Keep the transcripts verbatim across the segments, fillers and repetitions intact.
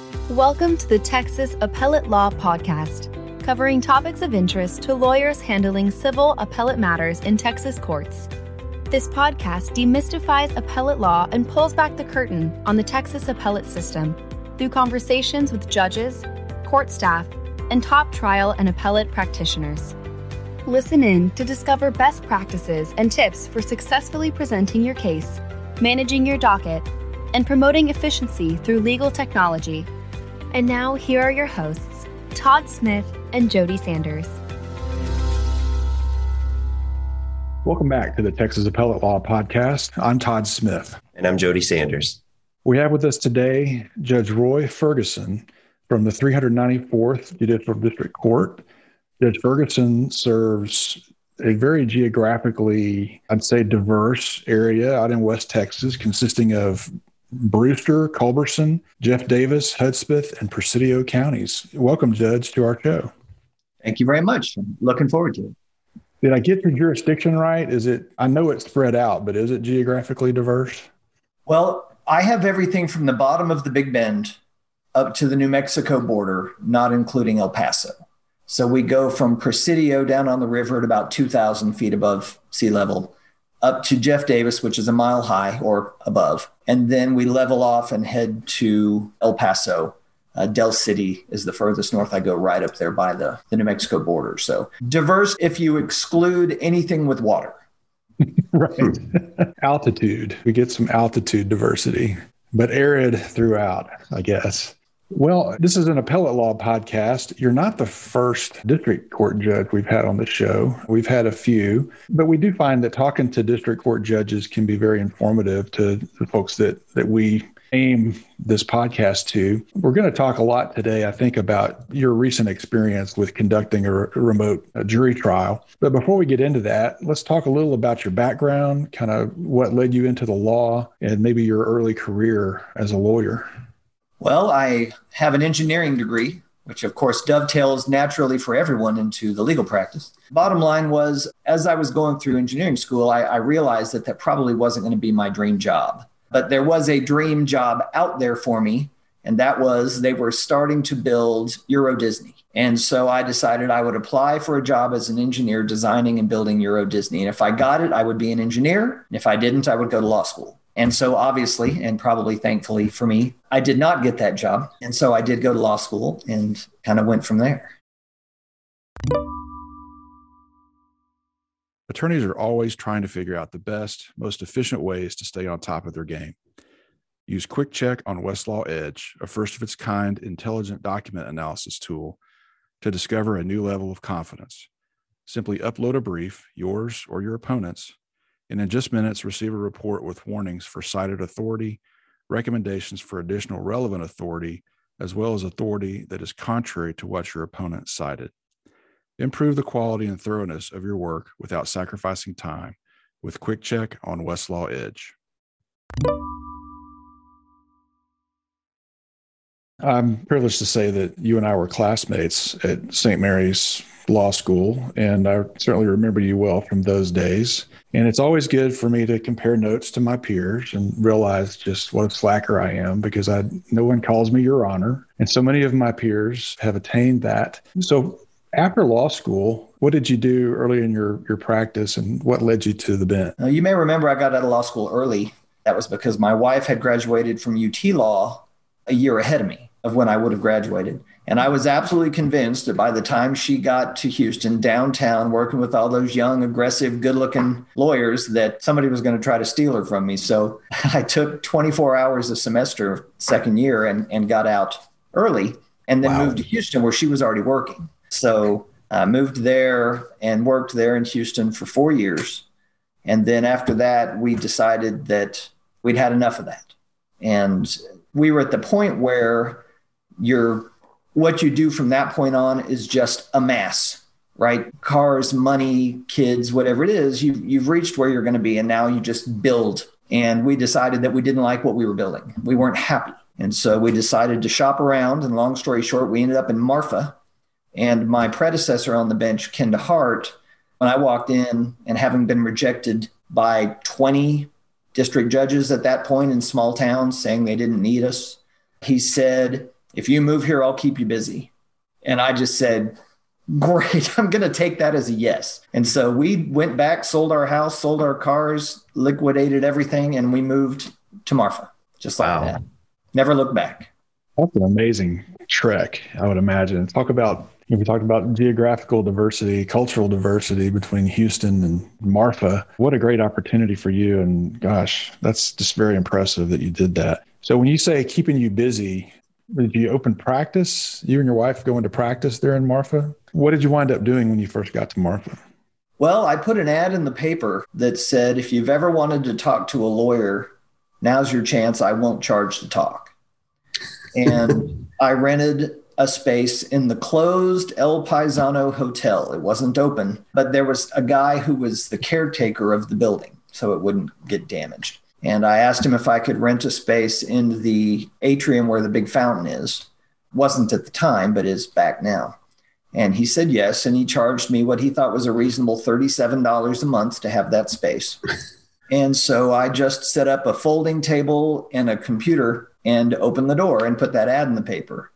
Welcome to the Texas Appellate Law Podcast, covering topics of interest to lawyers handling civil appellate matters in Texas courts. This podcast demystifies appellate law and pulls back the curtain on the Texas appellate system through conversations with judges, court staff, and top trial and appellate practitioners. Listen in to discover best practices and tips for successfully presenting your case, managing your docket, and promoting efficiency through legal technology. And now, here are your hosts, Todd Smith and Jody Sanders. Welcome back to the Texas Appellate Law Podcast. I'm Todd Smith. And I'm Jody Sanders. We have with us today Judge Roy Ferguson from the three hundred ninety-fourth Judicial District Court. Judge Ferguson serves a very geographically, I'd say, diverse area out in West Texas, consisting of Brewster, Culberson, Jeff Davis, Hudspeth, and Presidio counties. Welcome, Judge, to our show. Thank you very much. I'm looking forward to it. Did I get your jurisdiction right? Is it, I know it's spread out, but is it geographically diverse? Well, I have everything from the bottom of the Big Bend up to the New Mexico border, not including El Paso. So we go from Presidio down on the river at about two thousand feet above sea level, up to Jeff Davis, which is a mile high or above. And then we level off and head to El Paso. Uh, Del City is the furthest north. I go right up there by the, the New Mexico border. So diverse if you exclude anything with water. Right. Altitude. We get some altitude diversity, but arid throughout, I guess. Well, this is an appellate law podcast. You're not the first district court judge we've had on the show. We've had a few, but we do find that talking to district court judges can be very informative to the folks that, that we aim this podcast to. We're going to talk a lot today, I think, about your recent experience with conducting a, re- a remote a jury trial. But before we get into that, let's talk a little about your background, kind of what led you into the law, and maybe your early career as a lawyer. Well, I have an engineering degree, which of course dovetails naturally for everyone into the legal practice. Bottom line was, as I was going through engineering school, I, I realized that that probably wasn't going to be my dream job. But there was a dream job out there for me, and that was they were starting to build Euro Disney. And so I decided I would apply for a job as an engineer designing and building Euro Disney. And if I got it, I would be an engineer. And if I didn't, I would go to law school. And so obviously, and probably thankfully for me, I did not get that job. And so I did go to law school and kind of went from there. Attorneys are always trying to figure out the best, most efficient ways to stay on top of their game. Use Quick Check on Westlaw Edge, a first-of-its-kind intelligent document analysis tool, to discover a new level of confidence. Simply upload a brief, yours or your opponent's, and in just minutes, receive a report with warnings for cited authority, recommendations for additional relevant authority, as well as authority that is contrary to what your opponent cited. Improve the quality and thoroughness of your work without sacrificing time with Quick Check on Westlaw Edge. I'm privileged to say that you and I were classmates at Saint Mary's Law School, and I certainly remember you well from those days. And it's always good for me to compare notes to my peers and realize just what a slacker I am, because I no one calls me Your Honor. And so many of my peers have attained that. So after law school, what did you do early in your, your practice, and what led you to the bench? Now, you may remember I got out of law school early. That was because my wife had graduated from U T Law a year ahead of me of when I would have graduated. And I was absolutely convinced that by the time she got to Houston, downtown, working with all those young, aggressive, good-looking lawyers, that somebody was going to try to steal her from me. So I took twenty-four hours a semester, second year, and, and got out early, and then wow. moved to Houston where she was already working. So I moved there and worked there in Houston for four years. And then after that, we decided that we'd had enough of that. And we were at the point where you're what you do from that point on is just a mass, right? Cars, money, kids, whatever it is, you, you've reached where you're going to be, and now you just build. And we decided that we didn't like what we were building. We weren't happy. And so we decided to shop around, and long story short, we ended up in Marfa. And my predecessor on the bench, Ken DeHart, when I walked in and having been rejected by twenty district judges at that point in small towns saying they didn't need us, he said, If you move here, I'll keep you busy. And I just said, great, I'm going to take that as a yes. And so we went back, sold our house, sold our cars, liquidated everything, and we moved to Marfa, just like wow. that. Never looked back. That's an amazing trek, I would imagine. Talk about, if we talked about geographical diversity, cultural diversity between Houston and Marfa, what a great opportunity for you. And gosh, that's just very impressive that you did that. So when you say keeping you busy, did you open practice? You and your wife go into practice there in Marfa? What did you wind up doing when you first got to Marfa? Well, I put an ad in the paper that said, if you've ever wanted to talk to a lawyer, now's your chance. I won't charge to talk. And I rented a space in the closed El Paisano Hotel. It wasn't open, but there was a guy who was the caretaker of the building, so it wouldn't get damaged. And I asked him if I could rent a space in the atrium where the big fountain is. Wasn't at the time, but is back now. And he said yes, and he charged me what he thought was a reasonable thirty-seven dollars a month to have that space. And so I just set up a folding table and a computer and opened the door and put that ad in the paper.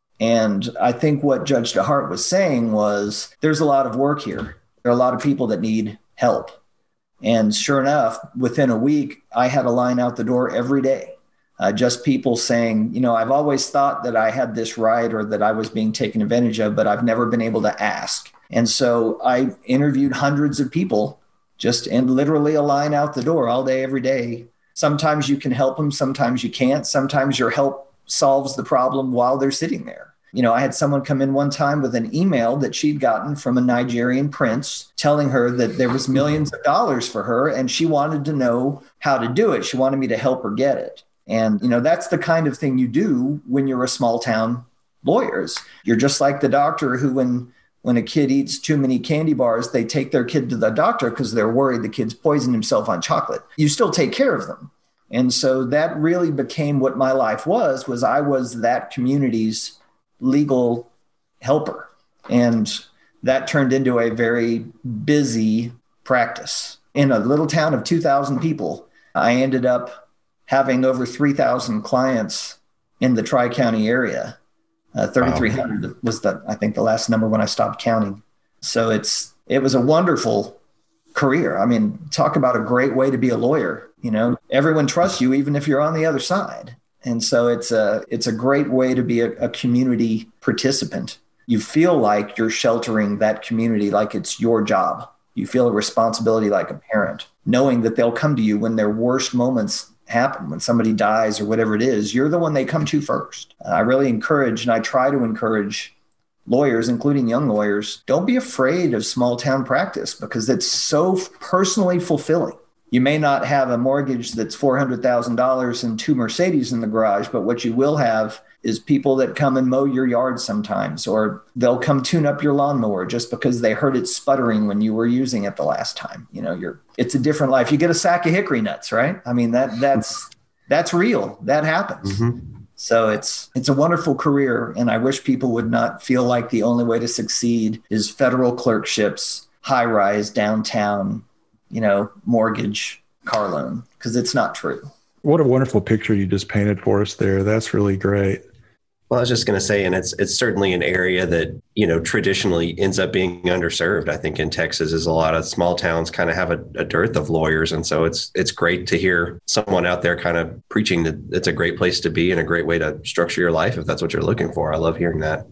And I think what Judge DeHart was saying was, there's a lot of work here. There are a lot of people that need help. And sure enough, within a week, I had a line out the door every day. Uh, just people saying, you know, I've always thought that I had this right or that I was being taken advantage of, but I've never been able to ask. And so I interviewed hundreds of people, just in literally a line out the door all day, every day. Sometimes you can help them. Sometimes you can't. Sometimes your help solves the problem while they're sitting there. You know, I had someone come in one time with an email that she'd gotten from a Nigerian prince telling her that there was millions of dollars for her, and she wanted to know how to do it. She wanted me to help her get it. And, you know, that's the kind of thing you do when you're a small town lawyer. You're just like the doctor who, when when a kid eats too many candy bars, they take their kid to the doctor because they're worried the kid's poisoned himself on chocolate. You still take care of them. And so that really became what my life was, was I was that community's legal helper. And that turned into a very busy practice. In a little town of two thousand people, I ended up having over three thousand clients in the Tri-County area. Uh, thirty-three hundred wow. was the, I think, the last number when I stopped counting. So it's, it was a wonderful career. I mean, talk about a great way to be a lawyer. You know, everyone trusts you, even if you're on the other side. And so it's a, it's a great way to be a, a community participant. You feel like you're sheltering that community like it's your job. You feel a responsibility like a parent, knowing that they'll come to you when their worst moments happen, when somebody dies or whatever it is. You're the one they come to first. Uh, I really encourage, and I try to encourage lawyers, including young lawyers, don't be afraid of small town practice because it's so personally fulfilling. You may not have a mortgage that's four hundred thousand dollars and two Mercedes in the garage, but what you will have is people that come and mow your yard sometimes, or they'll come tune up your lawnmower just because they heard it sputtering when you were using it the last time. You know, you're, it's a different life. You get a sack of hickory nuts, right? I mean, that that's, that's real. That happens. Mm-hmm. So it's, it's a wonderful career. And I wish people would not feel like the only way to succeed is federal clerkships, high rise, downtown, you know, mortgage, car loan, because it's not true. What a wonderful picture you just painted for us there. That's really great. Well, I was just going to say, and it's it's certainly an area that, you know, traditionally ends up being underserved. I think in Texas is a lot of small towns kind of have a, a dearth of lawyers. And so it's it's great to hear someone out there kind of preaching that it's a great place to be and a great way to structure your life if that's what you're looking for. I love hearing that.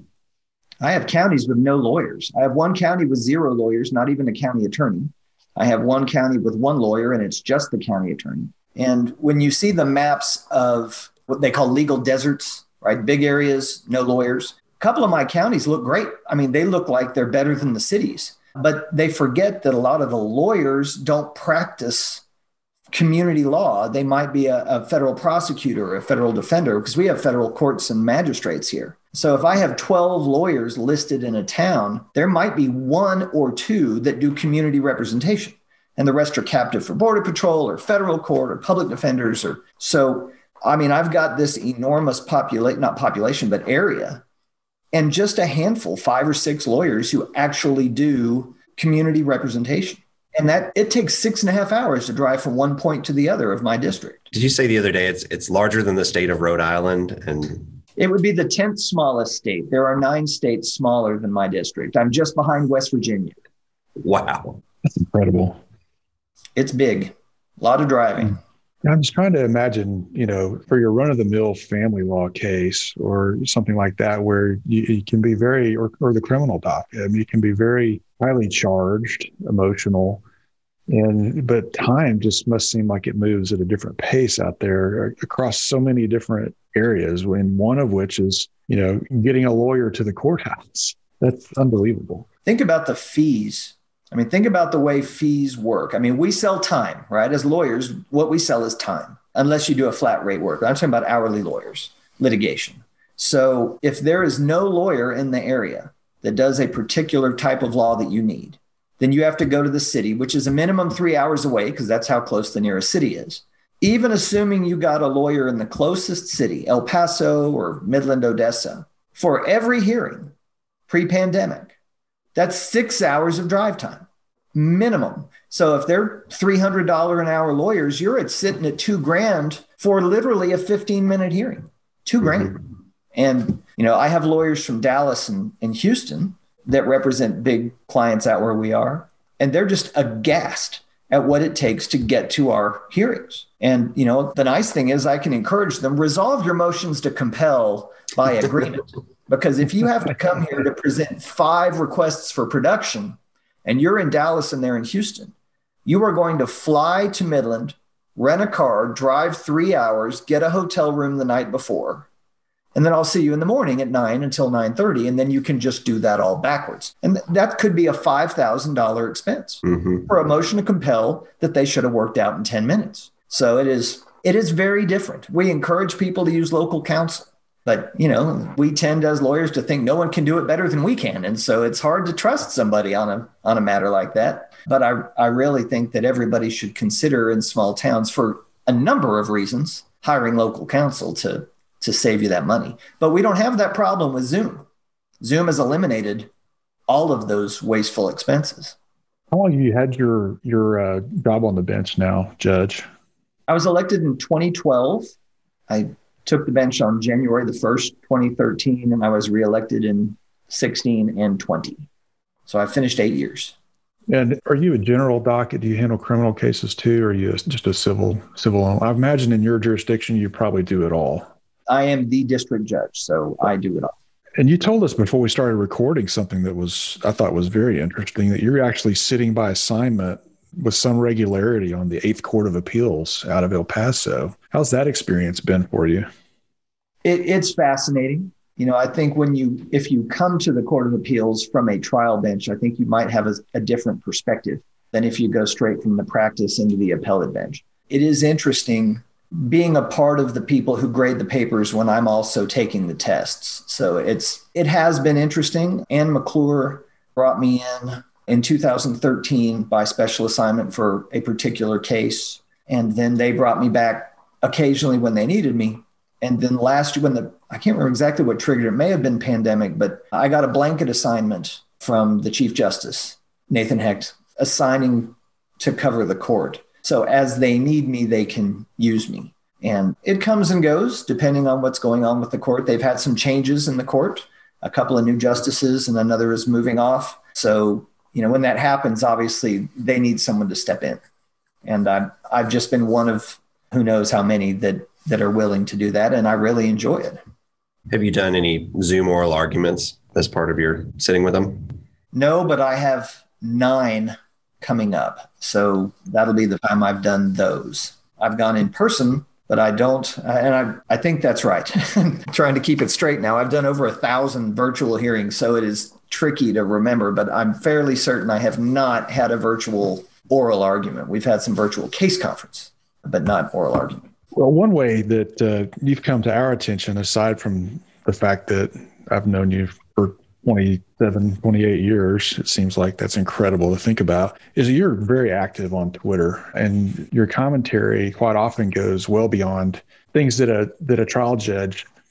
I have counties with no lawyers. I have one county with zero lawyers, not even a county attorney. I have one county with one lawyer, and it's just the county attorney. And when you see the maps of what they call legal deserts, right? Big areas, no lawyers. A couple of my counties look great. I mean, they look like they're better than the cities, but they forget that a lot of the lawyers don't practice community law. They might be a, a federal prosecutor or a federal defender because we have federal courts and magistrates here. So if I have twelve lawyers listed in a town, there might be one or two that do community representation. And the rest are captive for Border Patrol or federal court or public defenders. Or so, I mean, I've got this enormous population, not population, but area, and just a handful, five or six lawyers who actually do community representation. And that it takes six and a half hours to drive from one point to the other of my district. Did you say the other day it's it's larger than the state of Rhode Island? And It would be the tenth smallest state. There are nine states smaller than my district. I'm just behind West Virginia. Wow. That's incredible. It's big. A lot of driving. I'm just trying to imagine, you know, for your run-of-the-mill family law case or something like that, where you, you can be very, or, or the criminal docket, I mean, it can be very highly charged, emotional, and but time just must seem like it moves at a different pace out there across so many different areas, and one of which is, you know, getting a lawyer to the courthouse. That's unbelievable. Think about the fees. I mean, think about the way fees work. I mean, we sell time, right? As lawyers, what we sell is time, unless you do a flat rate work. I'm talking about hourly lawyers, litigation. So if there is no lawyer in the area that does a particular type of law that you need, then you have to go to the city, which is a minimum three hours away, because that's how close the nearest city is. Even assuming you got a lawyer in the closest city, El Paso or Midland, Odessa, for every hearing pre-pandemic, that's six hours of drive time, minimum. So if they're three hundred dollars an hour lawyers, you're at sitting at two grand for literally a fifteen minute hearing, two grand. Mm-hmm. And, you know, I have lawyers from Dallas and, and Houston that represent big clients out where we are, and they're just aghast at what it takes to get to our hearings. And, you know, the nice thing is I can encourage them, resolve your motions to compel by agreement. Because if you have to come here to present five requests for production and you're in Dallas and they're in Houston, you are going to fly to Midland, rent a car, drive three hours, get a hotel room the night before, and then I'll see you in the morning at nine until nine thirty, and then you can just do that all backwards. And that could be a five thousand dollars expense mm-hmm. for a motion to compel that they should have worked out in ten minutes. So it is it is very different. We encourage people to use local counsel. But, you know, we tend as lawyers to think no one can do it better than we can. And so it's hard to trust somebody on a on a matter like that. But I, I really think that everybody should consider in small towns, for a number of reasons, hiring local counsel to, to save you that money. But we don't have that problem with Zoom. Zoom has eliminated all of those wasteful expenses. How long have you had your, your uh, job on the bench now, Judge? I was elected in twenty twelve. I took the bench on January the first, twenty thirteen, and I was reelected in sixteen and twenty. So I finished eight years. And are you a general docket? Do you handle criminal cases too, or are you just a civil civil? I imagine in your jurisdiction, you probably do it all. I am the district judge, so I do it all. And you told us before we started recording something that was, I thought was very interesting, that you're actually sitting by assignment with some regularity on the Eighth Court of Appeals out of El Paso. How's that experience been for you? It, it's fascinating. You know, I think when you, if you come to the Court of Appeals from a trial bench, I think you might have a, a different perspective than if you go straight from the practice into the appellate bench. It is interesting being a part of the people who grade the papers when I'm also taking the tests. So it's, it has been interesting. Ann McClure brought me in in two thousand thirteen by special assignment for a particular case. And then they brought me back occasionally when they needed me. And then last year, when the, I can't remember exactly what triggered it, may have been pandemic, but I got a blanket assignment from the Chief Justice, Nathan Hecht, assigning to cover the court. So as they need me, they can use me. And it comes and goes depending on what's going on with the court. They've had some changes in the court, a couple of new justices and another is moving off. So, you know, when that happens, obviously they need someone to step in. And I've, I've just been one of who knows how many that, that are willing to do that. And I really enjoy it. Have you done any Zoom oral arguments as part of your sitting with them? No, but I have nine coming up. So that'll be the time I've done those. I've gone in person, but I don't. And I, I think that's right. I'm trying to keep it straight now. I've done over a thousand virtual hearings, so it is tricky to remember, but I'm fairly certain I have not had a virtual oral argument. We've had some virtual case conference, but not oral argument. Well, one way that uh, you've come to our attention, aside from the fact that I've known you for twenty-seven, twenty-eight years, it seems like that's incredible to think about, is that you're very active on Twitter, and your commentary quite often goes well beyond things that a that a trial judge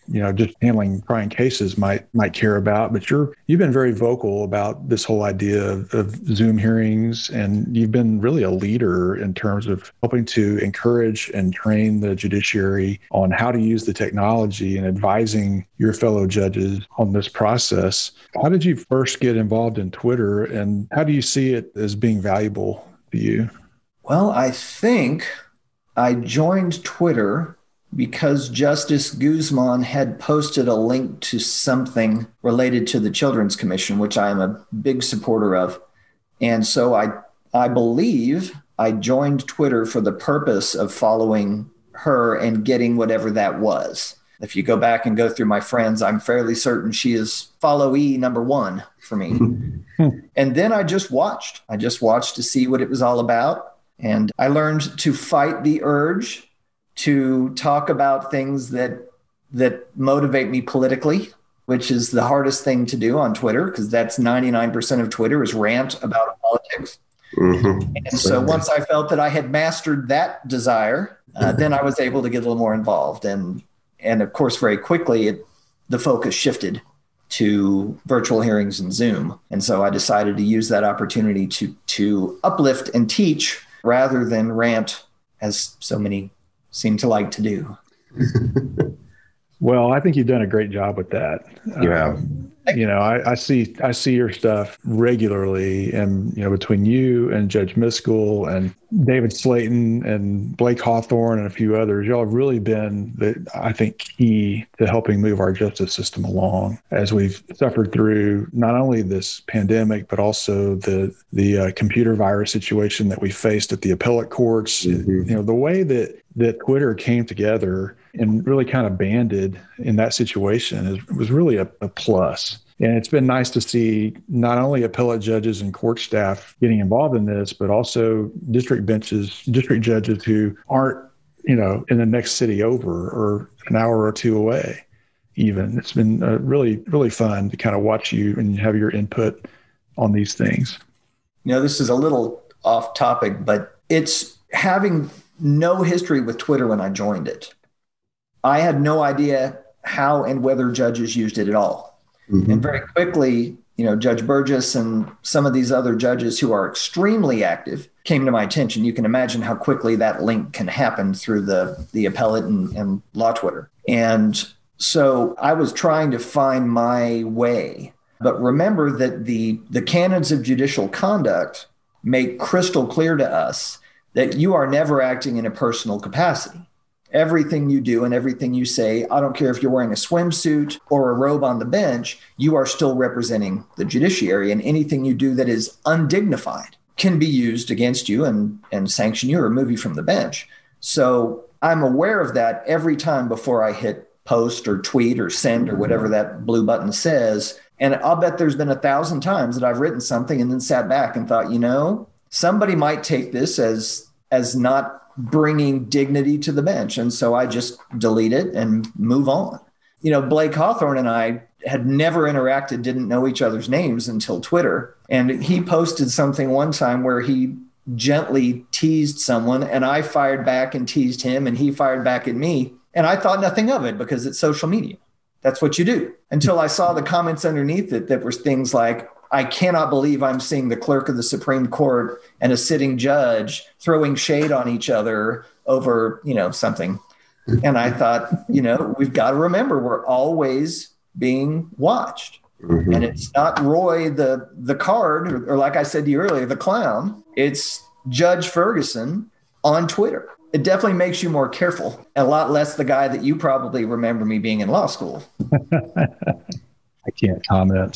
you know, just handling trying cases might might care about. But you're you've been very vocal about this whole idea of, of Zoom hearings, and you've been really a leader in terms of helping to encourage and train the judiciary on how to use the technology and advising your fellow judges on this process. How did you first get involved in Twitter, and how do you see it as being valuable to you? Well, I think I joined Twitter because Justice Guzman had posted a link to something related to the Children's Commission, which I am a big supporter of. And so I, I believe I joined Twitter for the purpose of following her and getting whatever that was. If you go back and go through my friends, I'm fairly certain she is followee number one for me. And then I just watched. I just watched to see what it was all about. And I learned to fight the urge to talk about things that that motivate me politically, which is the hardest thing to do on Twitter, because that's ninety-nine percent of Twitter is rant about politics. Mm-hmm. And so once I felt that I had mastered that desire, uh, then I was able to get a little more involved. And and of course, very quickly, it, the focus shifted to virtual hearings and Zoom. And so I decided to use that opportunity to to uplift and teach rather than rant, as so many seem to like to do. Well, I think you've done a great job with that. Yeah. Um, you know, I, I see I see your stuff regularly, and you know, between you and Judge Miskell and David Slayton and Blake Hawthorne and a few others, y'all have really been, the, I think, key to helping move our justice system along as we've suffered through not only this pandemic, but also the the uh, computer virus situation that we faced at the appellate courts. Mm-hmm. You know, the way that that Twitter came together and really kind of banded in that situation is, was really a, a plus. And it's been nice to see not only appellate judges and court staff getting involved in this, but also district benches, district judges who aren't, you know, in the next city over or an hour or two away even. It's been uh, really, really fun to kind of watch you and have your input on these things. You know, this is a little off topic, but it's having no history with Twitter when I joined it. I had no idea how and whether judges used it at all. Mm-hmm. And very quickly, you know, Judge Burgess and some of these other judges who are extremely active came to my attention. You can imagine how quickly that link can happen through the, the appellate and, and law Twitter. And so I was trying to find my way. But remember that the, the canons of judicial conduct make crystal clear to us that you are never acting in a personal capacity. Everything you do and everything you say, I don't care if you're wearing a swimsuit or a robe on the bench, you are still representing the judiciary, and anything you do that is undignified can be used against you and, and sanction you or remove you from the bench. So I'm aware of that every time before I hit post or tweet or send or whatever that blue button says. And I'll bet there's been a thousand times that I've written something and then sat back and thought, you know, somebody might take this as as not bringing dignity to the bench. And so I just delete it and move on. You know, Blake Hawthorne and I had never interacted, didn't know each other's names until Twitter. And he posted something one time where he gently teased someone, and I fired back and teased him, and he fired back at me. And I thought nothing of it because it's social media. That's what you do. Until I saw the comments underneath it that were things like, I cannot believe I'm seeing the clerk of the Supreme Court and a sitting judge throwing shade on each other over, you know, something. And I thought, you know, we've got to remember we're always being watched. Mm-hmm. And it's not Roy, the, the card, or, or like I said to you earlier, the clown. It's Judge Ferguson on Twitter. It definitely makes you more careful, a lot less the guy that you probably remember me being in law school. I can't comment.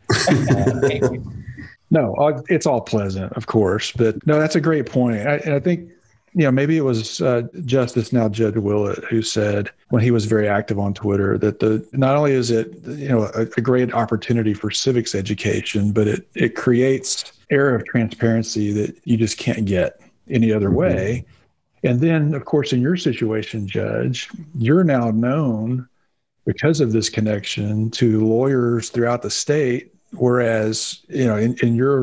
No, it's all pleasant, of course, but no, that's a great point. I, and I think, you know, maybe it was uh, Justice, now Judge Willett, who said when he was very active on Twitter that the not only is it, you know, a, a great opportunity for civics education, but it it creates air of transparency that you just can't get any other mm-hmm. way. And then, of course, in your situation, Judge, you're now known because of this connection to lawyers throughout the state. Whereas, you know, in, in your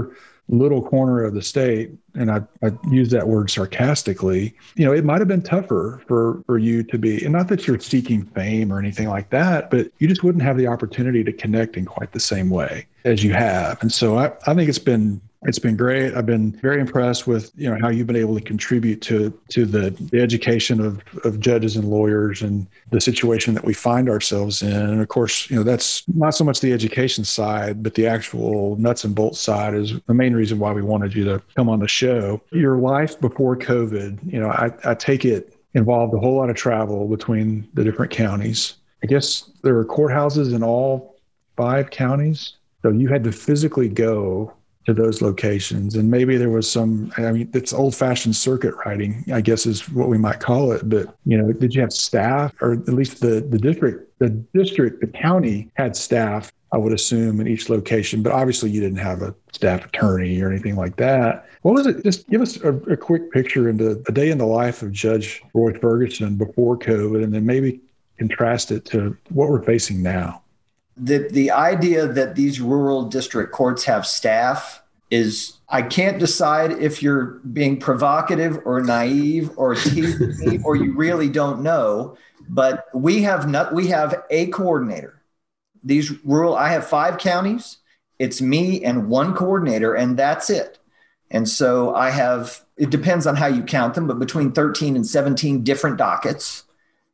little corner of the state, and I, I use that word sarcastically, you know, it might have been tougher for, for you to be, and not that you're seeking fame or anything like that, but you just wouldn't have the opportunity to connect in quite the same way as you have. And so I, I think it's been It's been great. I've been very impressed with, you know, how you've been able to contribute to to the, the education of, of judges and lawyers and the situation that we find ourselves in. And of course, you know, that's not so much the education side, but the actual nuts and bolts side is the main reason why we wanted you to come on the show. Your life before COVID, you know, I, I take it involved a whole lot of travel between the different counties. I guess there were courthouses in all five counties. So you had to physically go to those locations. And maybe there was some, I mean, it's old fashioned circuit riding, I guess is what we might call it. But, you know, did you have staff, or at least the, the district, the district, the county had staff, I would assume, in each location, but obviously you didn't have a staff attorney or anything like that. What was it? Just give us a, a quick picture into a day in the life of Judge Roy Ferguson before COVID, and then maybe contrast it to what we're facing now. The the idea that these rural district courts have staff is, I can't decide if you're being provocative or naive or teasing me or you really don't know, but we have not, we have a coordinator. These rural, I have five counties. It's me and one coordinator, and that's it. And so I have, it depends on how you count them, but between thirteen and seventeen different dockets.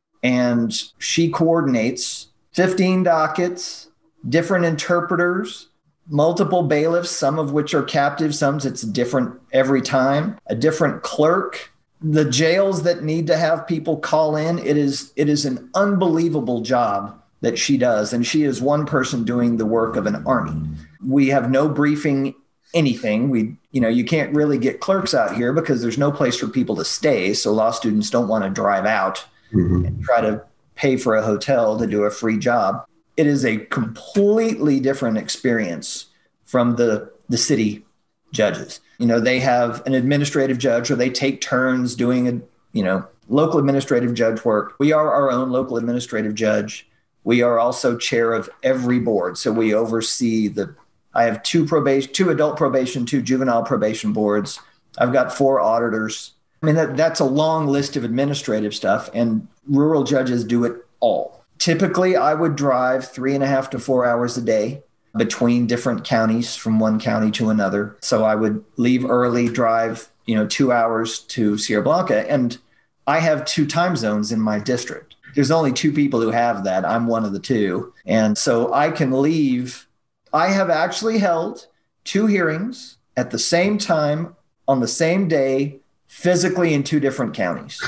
And she coordinates fifteen dockets, different interpreters, multiple bailiffs, some of which are captive, some it's different every time, a different clerk, the jails that need to have people call in. It is, it is an unbelievable job that she does. And she is one person doing the work of an army. We have no briefing anything. We, you know, you can't really get clerks out here because there's no place for people to stay. So law students don't want to drive out mm-hmm. and try to pay for a hotel to do a free job. It is a completely different experience from the, the city judges. You know, they have an administrative judge, or they take turns doing a, you know, local administrative judge work. We are our own local administrative judge. We are also chair of every board. So we oversee the, I have two probation, two adult probation, two juvenile probation boards. I've got four auditors. I mean, that, that's a long list of administrative stuff, and rural judges do it all. Typically, I would drive three and a half to four hours a day between different counties from one county to another. So I would leave early, drive, you know, two hours to Sierra Blanca. And I have two time zones in my district. There's only two people who have that. I'm one of the two. And so I can leave. I have actually held two hearings at the same time on the same day, physically in two different counties.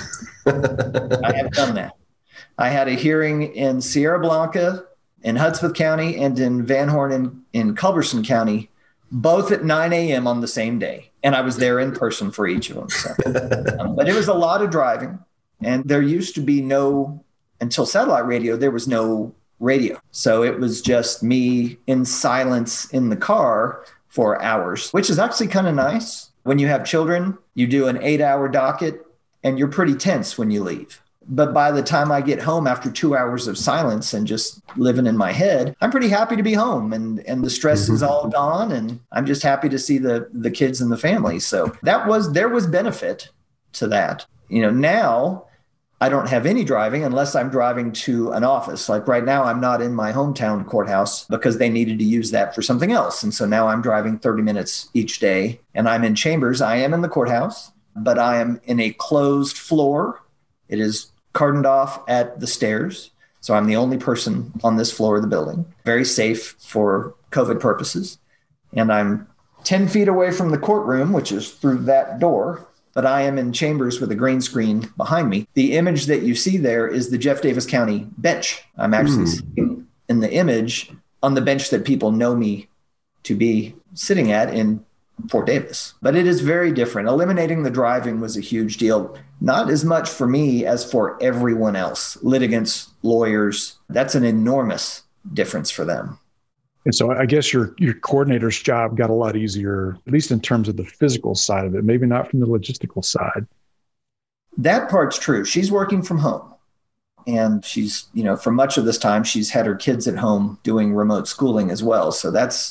I have done that. I had a hearing in Sierra Blanca, in Hudspeth County, and in Van Horn in, in Culberson County, both at nine a.m. on the same day. And I was there in person for each of them. So. um, but it was a lot of driving. And there used to be no, until satellite radio, there was no radio. So it was just me in silence in the car for hours, which is actually kind of nice. When you have children, you do an eight-hour docket, and you're pretty tense when you leave. But by the time I get home after two hours of silence and just living in my head, I'm pretty happy to be home, and, and the stress mm-hmm. is all gone, and I'm just happy to see the, the kids and the family. So that was, there was benefit to that. You know, now I don't have any driving unless I'm driving to an office. Like right now, I'm not in my hometown courthouse because they needed to use that for something else. And so now I'm driving thirty minutes each day, and I'm in chambers. I am in the courthouse, but I am in a closed floor. It is cordoned off at the stairs. So I'm the only person on this floor of the building, very safe for COVID purposes. And I'm ten feet away from the courtroom, which is through that door. But I am in chambers with a green screen behind me. The image that you see there is the Jeff Davis County bench. I'm actually mm. sitting in the image on the bench that people know me to be sitting at in Fort Davis. But it is very different. Eliminating the driving was a huge deal. Not as much for me as for everyone else. Litigants, lawyers, that's an enormous difference for them. And so I guess your your coordinator's job got a lot easier, at least in terms of the physical side of it, maybe not from the logistical side. That part's true. She's working from home. And she's, you know, for much of this time, she's had her kids at home doing remote schooling as well. So that's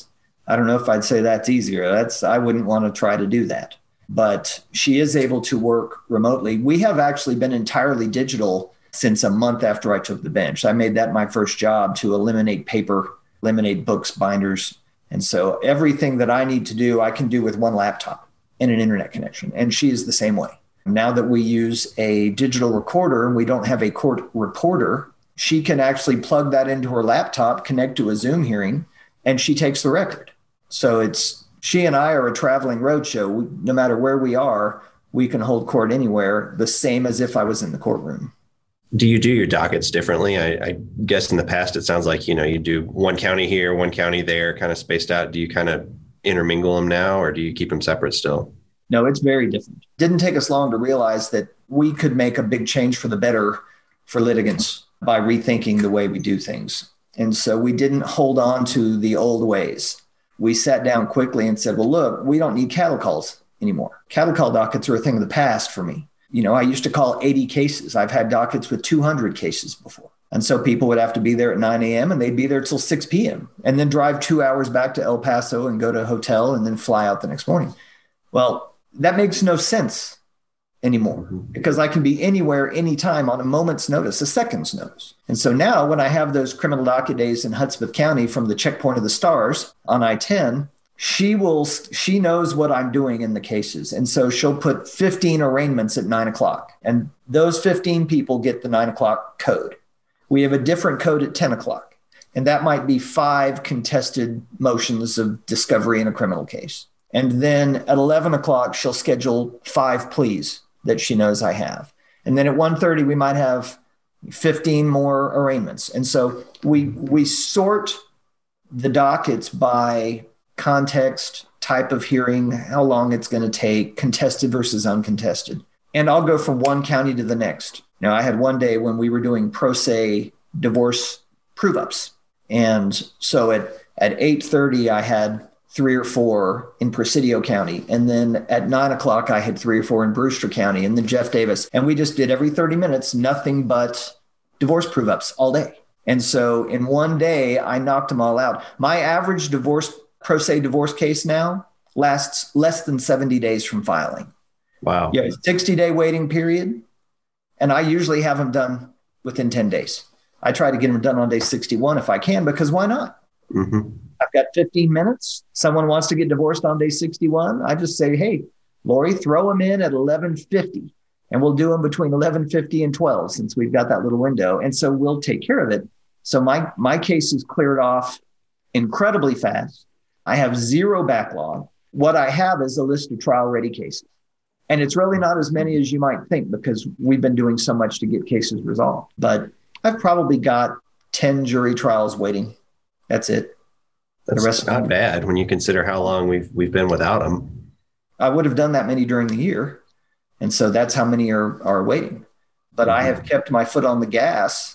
I don't know if I'd say that's easier. That's I wouldn't want to try to do that. But she is able to work remotely. We have actually been entirely digital since a month after I took the bench. I made that my first job, to eliminate paper, eliminate books, binders. And so everything that I need to do, I can do with one laptop and an internet connection. And she is the same way. Now that we use a digital recorder and we don't have a court reporter, she can actually plug that into her laptop, connect to a Zoom hearing, and she takes the record. So it's she and I are a traveling roadshow. We, no matter where we are, we can hold court anywhere, the same as if I was in the courtroom. Do you do your dockets differently? I, I guess in the past, it sounds like, you know, you do one county here, one county there, kind of spaced out. Do you kind of intermingle them now, or do you keep them separate still? No, it's very different. Didn't take us long to realize that we could make a big change for the better for litigants by rethinking the way we do things. And so we didn't hold on to the old ways. We sat down quickly and said, well, look, we don't need cattle calls anymore. Cattle call dockets are a thing of the past for me. You know, I used to call eighty cases. I've had dockets with two hundred cases before. And so people would have to be there at nine a.m. and they'd be there till six p.m. and then drive two hours back to El Paso and go to a hotel and then fly out the next morning. Well, that makes no sense anymore, because I can be anywhere, anytime on a moment's notice, a second's notice. And so now when I have those criminal docket days in Hudspeth County from the checkpoint of the stars on I ten, she will, she knows what I'm doing in the cases. And so she'll put fifteen arraignments at nine o'clock, and those fifteen people get the nine o'clock code. We have a different code at ten o'clock, and that might be five contested motions of discovery in a criminal case. And then at eleven o'clock, she'll schedule five pleas that she knows I have. And then at one thirty, we might have fifteen more arraignments. And so we we sort the dockets by context, type of hearing, how long it's going to take, contested versus uncontested. And I'll go from one county to the next. Now, I had one day when we were doing pro se divorce prove-ups. And so at, at eight thirty, I had three or four in Presidio County. And then at nine o'clock, I had three or four in Brewster County, and then Jeff Davis. And we just did every thirty minutes, nothing but divorce prove-ups all day. And so in one day, I knocked them all out. My average divorce pro se divorce case now lasts less than seventy days from filing. Wow. You have a sixty day waiting period. And I usually have them done within ten days. I try to get them done on day sixty-one if I can, because why not? Mm-hmm. I've got fifteen minutes. Someone wants to get divorced on day sixty-one. I just say, hey, Lori, throw them in at eleven fifty, and we'll do them between eleven fifty and twelve, since we've got that little window. And so we'll take care of it. So my, my case is cleared off incredibly fast. I have zero backlog. What I have is a list of trial ready cases. And it's really not as many as you might think, because we've been doing so much to get cases resolved. But I've probably got ten jury trials waiting. That's it. That's the rest not of bad when you consider how long we've we've been without them. I would have done that many during the year. And so that's how many are, are waiting. But mm-hmm. I have kept my foot on the gas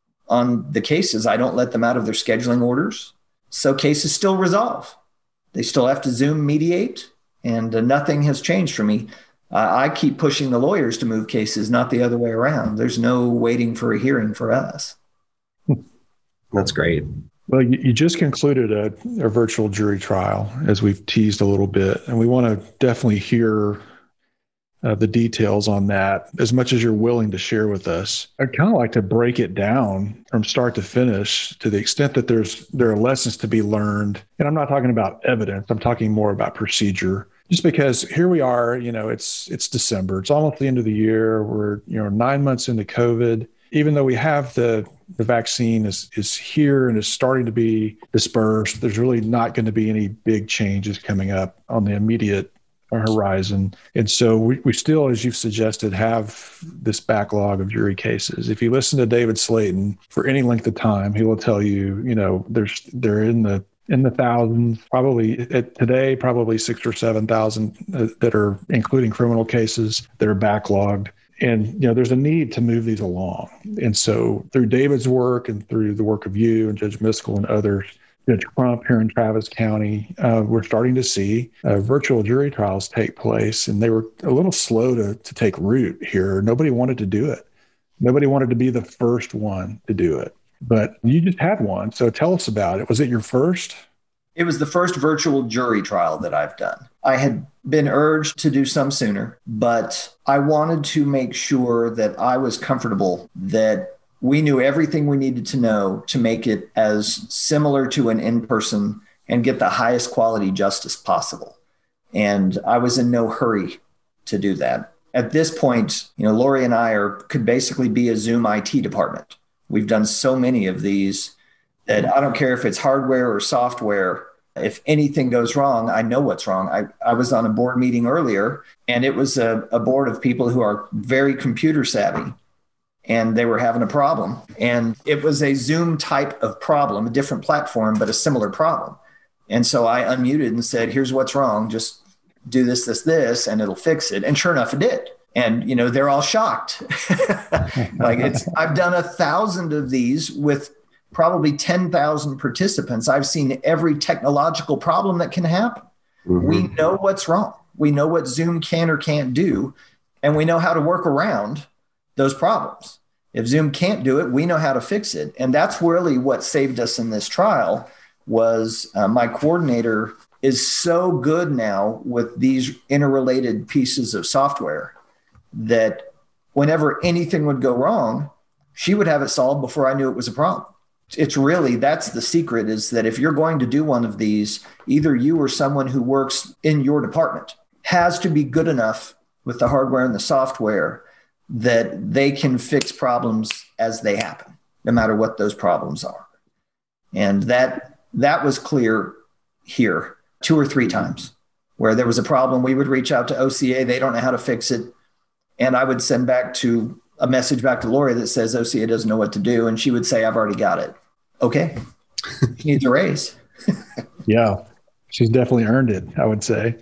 on the cases. I don't let them out of their scheduling orders. So cases still resolve. They still have to Zoom mediate, and uh, nothing has changed for me. Uh, I keep pushing the lawyers to move cases, not the other way around. There's no waiting for a hearing for us. That's great. Well, you, you just concluded a, a virtual jury trial, as we've teased a little bit, and we want to definitely hear uh, the details on that as much as you're willing to share with us. I'd kind of like to break it down from start to finish, to the extent that there's there are lessons to be learned. And I'm not talking about evidence. I'm talking more about procedure. Just because here we are, you know, it's it's December. It's almost the end of the year. We're, you know, nine months into COVID. Even though we have the the vaccine is is here and is starting to be dispersed, there's really not going to be any big changes coming up on the immediate horizon. And so we, we still, as you've suggested, have this backlog of jury cases. If you listen to David Slayton for any length of time, he will tell you, you know, there's they're in the in the thousands, probably at today, probably six or seven thousand uh, that are, including criminal cases, that are backlogged. And, you know, there's a need to move these along. And so through David's work and through the work of you and Judge Miskell and others, Judge Crump here in Travis County, uh, we're starting to see uh, virtual jury trials take place. And they were a little slow to, to take root here. Nobody wanted to do it. Nobody wanted to be the first one to do it. But you just had one. So tell us about it. Was it your first? It was the first virtual jury trial that I've done. I had been urged to do some sooner, but I wanted to make sure that I was comfortable that we knew everything we needed to know to make it as similar to an in-person and get the highest quality justice possible. And I was in no hurry to do that. At this point, you know, Lori and I are could basically be a Zoom I T department. We've done so many of these that I don't care if it's hardware or software. If anything goes wrong, I know what's wrong. I, I was on a board meeting earlier, and it was a, a board of people who are very computer savvy, and they were having a problem. And it was a Zoom type of problem, a different platform, but a similar problem. And so I unmuted and said, here's what's wrong. Just do this, this, this, and it'll fix it. And sure enough, it did. And, you know, they're all shocked. Like it's, I've done a thousand of these with probably ten thousand participants. I've seen every technological problem that can happen. Mm-hmm. We know what's wrong. We know what Zoom can or can't do, and we know how to work around those problems. If Zoom can't do it, we know how to fix it. And that's really what saved us in this trial was uh, my coordinator is so good now with these interrelated pieces of software that whenever anything would go wrong, she would have it solved before I knew it was a problem. It's really, that's the secret, is that if you're going to do one of these, either you or someone who works in your department has to be good enough with the hardware and the software that they can fix problems as they happen, no matter what those problems are. And that that was clear here two or three times where there was a problem. We would reach out to O C A. They don't know how to fix it. And I would send back to a message back to Lori that says O C A doesn't know what to do. And she would say, I've already got it. Okay. She needs a raise. Yeah. She's definitely earned it, I would say.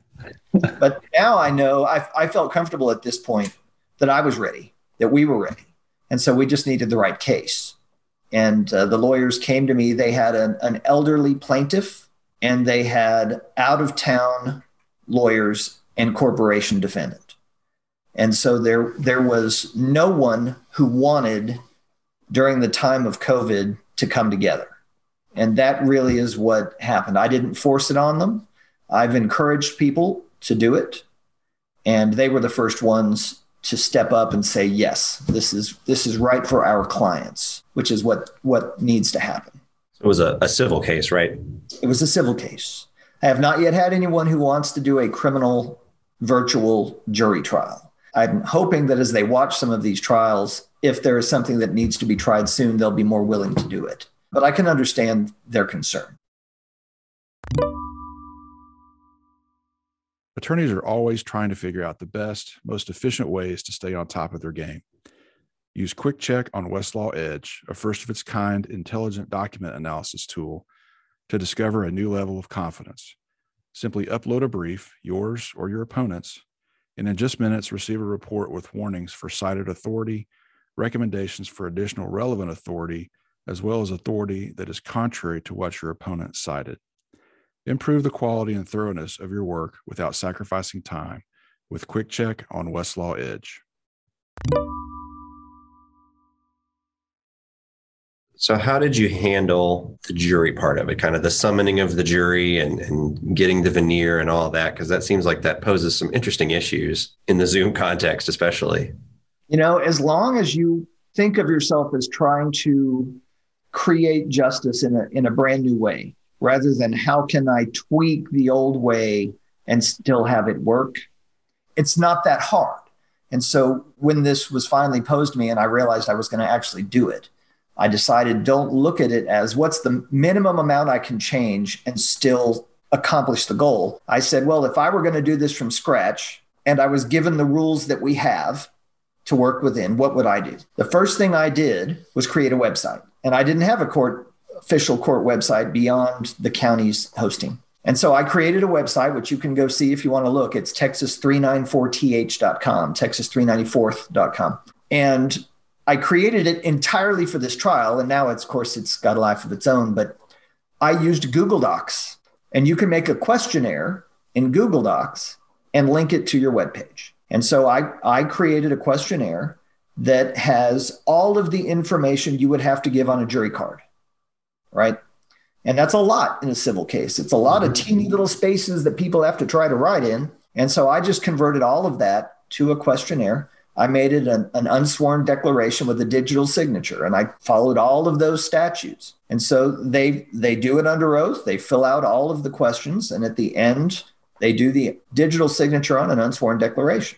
But now I know I, I felt comfortable at this point that I was ready, that we were ready. And so we just needed the right case. And uh, the lawyers came to me. They had an, an elderly plaintiff, and they had out-of-town lawyers and corporation defendant. And so there, there was no one who wanted, during the time of COVID, to come together. And that really is what happened. I didn't force it on them. I've encouraged people to do it. And they were the first ones to step up and say, yes, this is this is right for our clients, which is what, what needs to happen. It was a, a civil case, right? It was a civil case. I have not yet had anyone who wants to do a criminal virtual jury trial. I'm hoping that as they watch some of these trials, if there is something that needs to be tried soon, they'll be more willing to do it. But I can understand their concern. Attorneys are always trying to figure out the best, most efficient ways to stay on top of their game. Use QuickCheck on Westlaw Edge, a first-of-its-kind intelligent document analysis tool, to discover a new level of confidence. Simply upload a brief, yours or your opponent's, and in just minutes receive a report with warnings for cited authority, recommendations for additional relevant authority, as well as authority that is contrary to what your opponent cited. Improve the quality and thoroughness of your work without sacrificing time with QuickCheck on Westlaw Edge. So how did you handle the jury part of it, kind of the summoning of the jury and, and getting the veneer and all that? Because that seems like that poses some interesting issues in the Zoom context, especially. You know, as long as you think of yourself as trying to create justice in a, in a brand new way, rather than how can I tweak the old way and still have it work, it's not that hard. And so when this was finally posed to me and I realized I was going to actually do it, I decided don't look at it as what's the minimum amount I can change and still accomplish the goal. I said, well, if I were going to do this from scratch and I was given the rules that we have to work within, what would I do? The first thing I did was create a website. And I didn't have a court official court website beyond the county's hosting. And so I created a website, which you can go see if you want to look. It's texas three ninety-four t h dot com, texas three ninety-fourth dot com. And I created it entirely for this trial. And now, it's, of course, it's got a life of its own. But I used Google Docs. And you can make a questionnaire in Google Docs and link it to your webpage. And so I, I created a questionnaire that has all of the information you would have to give on a jury card, right? And that's a lot in a civil case. It's a lot of teeny little spaces that people have to try to write in. And so I just converted all of that to a questionnaire. I made it an, an unsworn declaration with a digital signature, and I followed all of those statutes. And so they they do it under oath. They fill out all of the questions, and at the end, they do the digital signature on an unsworn declaration.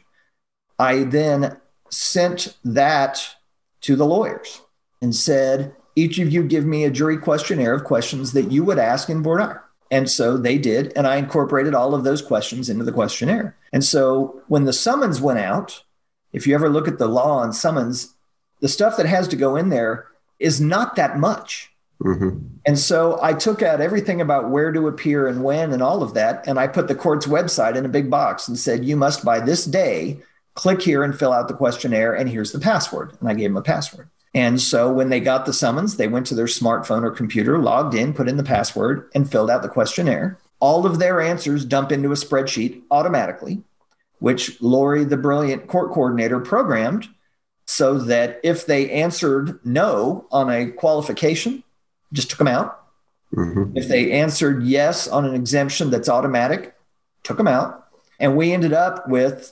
I then sent that to the lawyers and said, each of you give me a jury questionnaire of questions that you would ask in voir dire. And so they did, and I incorporated all of those questions into the questionnaire. And so when the summons went out, if you ever look at the law on summons, the stuff that has to go in there is not that much. Mm-hmm. And so I took out everything about where to appear and when and all of that, and I put the court's website in a big box and said, you must by this day click here and fill out the questionnaire, and here's the password. And I gave them a password. And so when they got the summons, they went to their smartphone or computer, logged in, put in the password, and filled out the questionnaire. All of their answers dump into a spreadsheet automatically, which Lori, the brilliant court coordinator, programmed so that if they answered no on a qualification, just took them out. Mm-hmm. If they answered yes on an exemption that's automatic, took them out. And we ended up with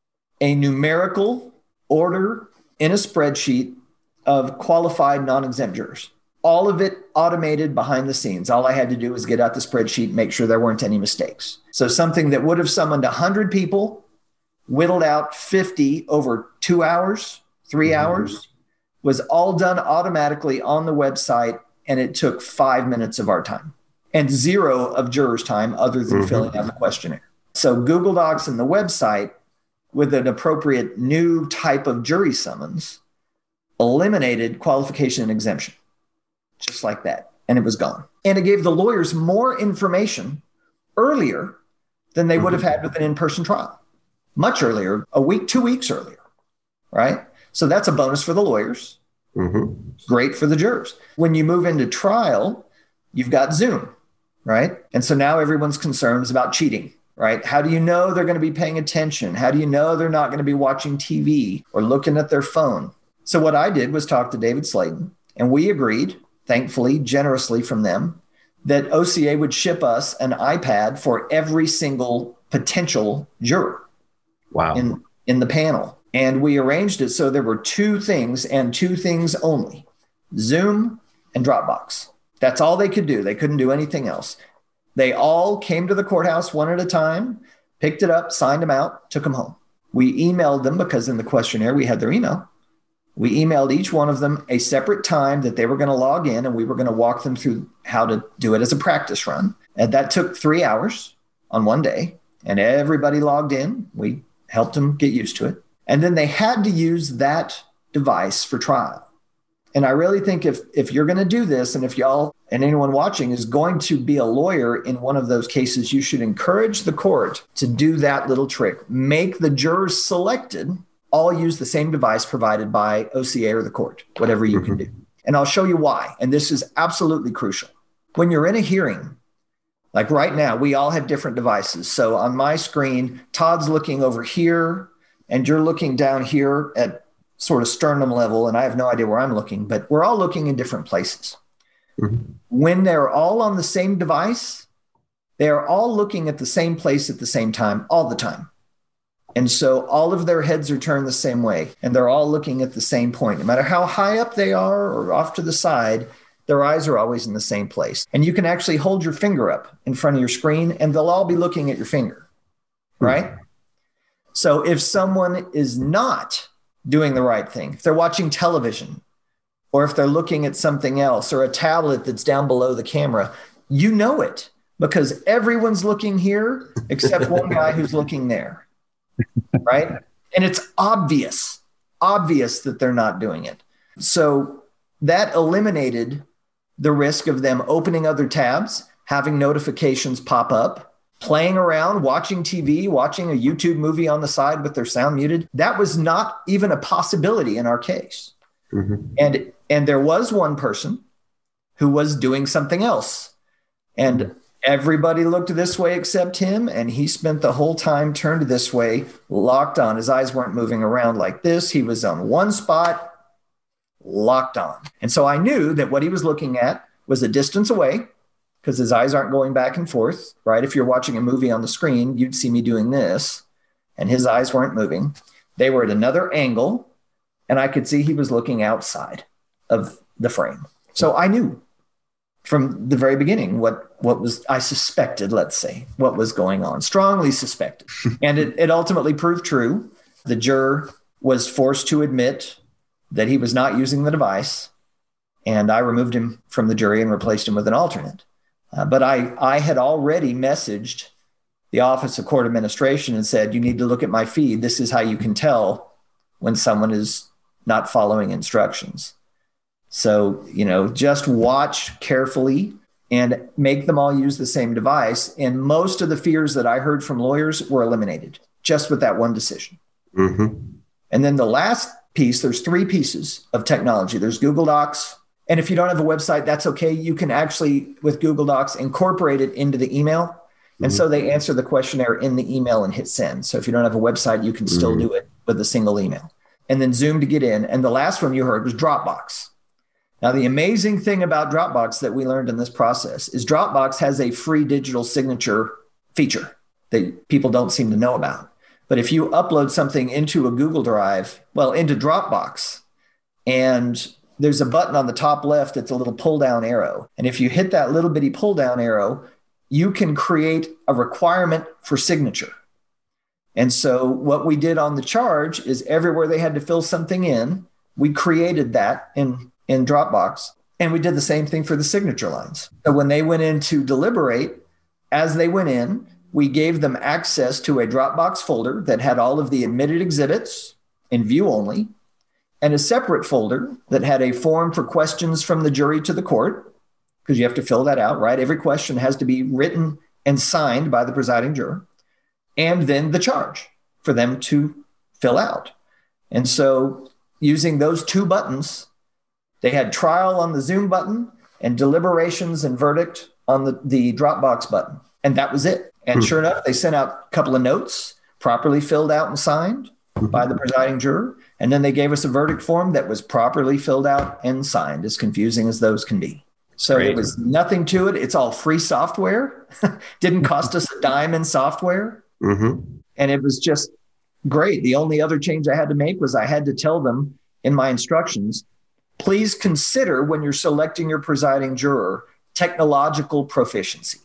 a numerical order in a spreadsheet of qualified non-exempt jurors. All of it automated behind the scenes. All I had to do was get out the spreadsheet, make sure there weren't any mistakes. So something that would have summoned one hundred people, whittled out fifty over two hours, three mm-hmm. hours, was all done automatically on the website, and it took five minutes of our time and zero of jurors' time other than mm-hmm. filling out the questionnaire. So Google Docs and the website with an appropriate new type of jury summons eliminated qualification and exemption, just like that. And it was gone. And it gave the lawyers more information earlier than they would have had with an in-person trial. Much earlier, a week, two weeks earlier, right? So that's a bonus for the lawyers. Mm-hmm. Great for the jurors. When you move into trial, you've got Zoom, right? And so now everyone's concerned about cheating, right? How do you know they're going to be paying attention? How do you know they're not going to be watching T V or looking at their phone? So what I did was talk to David Slayton, and we agreed, thankfully, generously from them, that O C A would ship us an iPad for every single potential juror. Wow. in, in the panel. And we arranged it so there were two things and two things only, Zoom and Dropbox. That's all they could do. They couldn't do anything else. They all came to the courthouse one at a time, picked it up, signed them out, took them home. We emailed them because in the questionnaire we had their email. We emailed each one of them a separate time that they were going to log in, and we were going to walk them through how to do it as a practice run. And that took three hours on one day, and everybody logged in. We helped them get used to it. And then they had to use that device for trial. And I really think if if you're going to do this, and if y'all and anyone watching is going to be a lawyer in one of those cases, you should encourage the court to do that little trick. Make the jurors selected all use the same device provided by O C A or the court, whatever you mm-hmm. can do. And I'll show you why. And this is absolutely crucial. When you're in a hearing, like right now, we all have different devices. So on my screen, Todd's looking over here, and you're looking down here at sort of sternum level, and I have no idea where I'm looking, but we're all looking in different places. Mm-hmm. When they're all on the same device, they're all looking at the same place at the same time, all the time. And so all of their heads are turned the same way, and they're all looking at the same point. No matter how high up they are or off to the side, their eyes are always in the same place. And you can actually hold your finger up in front of your screen, and they'll all be looking at your finger, right? Mm-hmm. So if someone is not doing the right thing, if they're watching television, or if they're looking at something else, or a tablet that's down below the camera, you know it because everyone's looking here except one guy who's looking there, right? And it's obvious, obvious that they're not doing it. So that eliminated the risk of them opening other tabs, having notifications pop up, playing around, watching T V, watching a YouTube movie on the side with their sound muted. That was not even a possibility in our case. Mm-hmm. And, and there was one person who was doing something else. And everybody looked this way except him. And he spent the whole time turned this way, locked on. His eyes weren't moving around like this. He was on one spot, locked on. And so I knew that what he was looking at was a distance away. because his eyes aren't going back and forth, right? If you're watching a movie on the screen, you'd see me doing this, and his eyes weren't moving. They were at another angle, and I could see he was looking outside of the frame. So I knew from the very beginning what, what was, I suspected, let's say, what was going on, strongly suspected. And it, it ultimately proved true. The juror was forced to admit that he was not using the device, and I removed him from the jury and replaced him with an alternate. Uh, but I, I had already messaged the Office of Court Administration and said, you need to look at my feed. This is how you can tell when someone is not following instructions. So, you know, just watch carefully and make them all use the same device. And most of the fears that I heard from lawyers were eliminated just with that one decision. Mm-hmm. And then the last piece, there's three pieces of technology. There's Google Docs. And if you don't have a website, that's okay. You can actually, with Google Docs, incorporate it into the email. And mm-hmm. so they answer the questionnaire in the email and hit send. So if you don't have a website, you can still mm-hmm. do it with a single email. And then Zoom to get in. And the last one you heard was Dropbox. Now, the amazing thing about Dropbox that we learned in this process is Dropbox has a free digital signature feature that people don't seem to know about. But if you upload something into a Google Drive, well, into Dropbox, and there's a button on the top left, it's a little pull down arrow. And if you hit that little bitty pull down arrow, you can create a requirement for signature. And so what we did on the charge is everywhere they had to fill something in, we created that in in Dropbox. And we did the same thing for the signature lines. So when they went in to deliberate, as they went in, we gave them access to a Dropbox folder that had all of the admitted exhibits in view only, and a separate folder that had a form for questions from the jury to the court, because you have to fill that out, right? Every question has to be written and signed by the presiding juror, and then the charge for them to fill out. And so using those two buttons, they had trial on the Zoom button and deliberations and verdict on the, the Dropbox button. And that was it. And mm-hmm. sure enough, they sent out a couple of notes properly filled out and signed mm-hmm. by the presiding juror. And then they gave us a verdict form that was properly filled out and signed, as confusing as those can be. So Great. It was nothing to it. It's all free software. Didn't cost us a dime in software. Mm-hmm. And it was just great. The only other change I had to make was I had to tell them in my instructions, please consider when you're selecting your presiding juror, technological proficiency.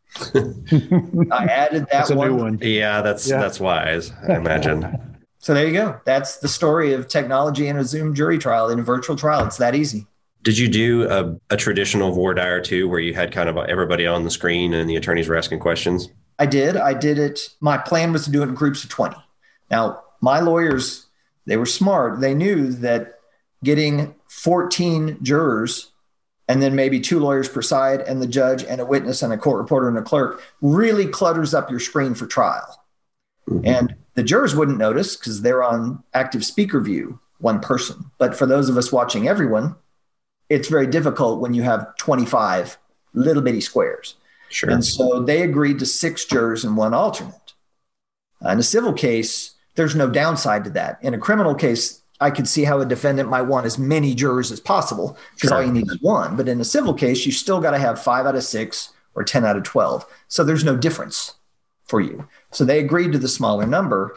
I added that that's a one. New one. Yeah, that's yeah. that's wise, I imagine. So there you go. That's the story of technology in a Zoom jury trial, in a virtual trial. It's that easy. Did you do a, a traditional voir dire too, where you had kind of everybody on the screen and the attorneys were asking questions? I did. I did it. My plan was to do it in groups of twenty. Now, my lawyers, they were smart. They knew that getting fourteen jurors and then maybe two lawyers per side and the judge and a witness and a court reporter and a clerk really clutters up your screen for trial. Mm-hmm. And the jurors wouldn't notice because they're on active speaker view, one person. But for those of us watching everyone, it's very difficult when you have twenty-five little bitty squares. Sure. And so they agreed to six jurors and one alternate. Uh, in a civil case, there's no downside to that. In a criminal case, I could see how a defendant might want as many jurors as possible because sure. all you need is one. But in a civil case, you still got to have five out of six or ten out of twelve. So there's no difference for you. So they agreed to the smaller number,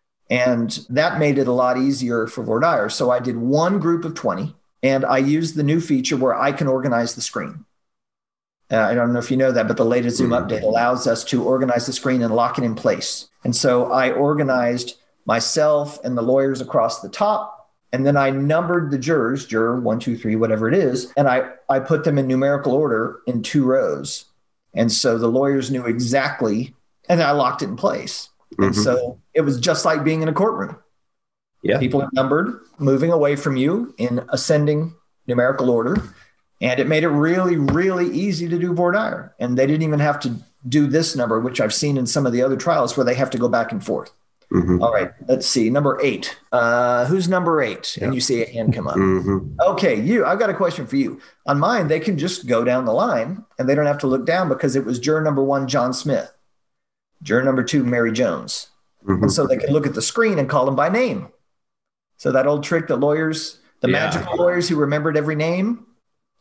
and that made it a lot easier for voir dire. So I did one group of twenty, and I used the new feature where I can organize the screen. Uh, I don't know if you know that, but the latest Zoom mm-hmm. update allows us to organize the screen and lock it in place. And so I organized myself and the lawyers across the top, and then I numbered the jurors, juror one, two, three, whatever it is, and I, I put them in numerical order in two rows. And so the lawyers knew exactly, and I locked it in place. Mm-hmm. And so it was just like being in a courtroom. Yeah. People are numbered, moving away from you in ascending numerical order. And it made it really, really easy to do voir dire. And they didn't even have to do this number, which I've seen in some of the other trials where they have to go back and forth. Mm-hmm. All right, let's see. Number eight. Uh, who's number eight? Yep. And you see a hand come up. Mm-hmm. Okay, you. I've got a question for you. On mine, they can just go down the line and they don't have to look down because it was juror number one, John Smith. Juror number two, Mary Jones. Mm-hmm. And so they can look at the screen and call them by name. So that old trick that lawyers, the yeah. magical lawyers who remembered every name,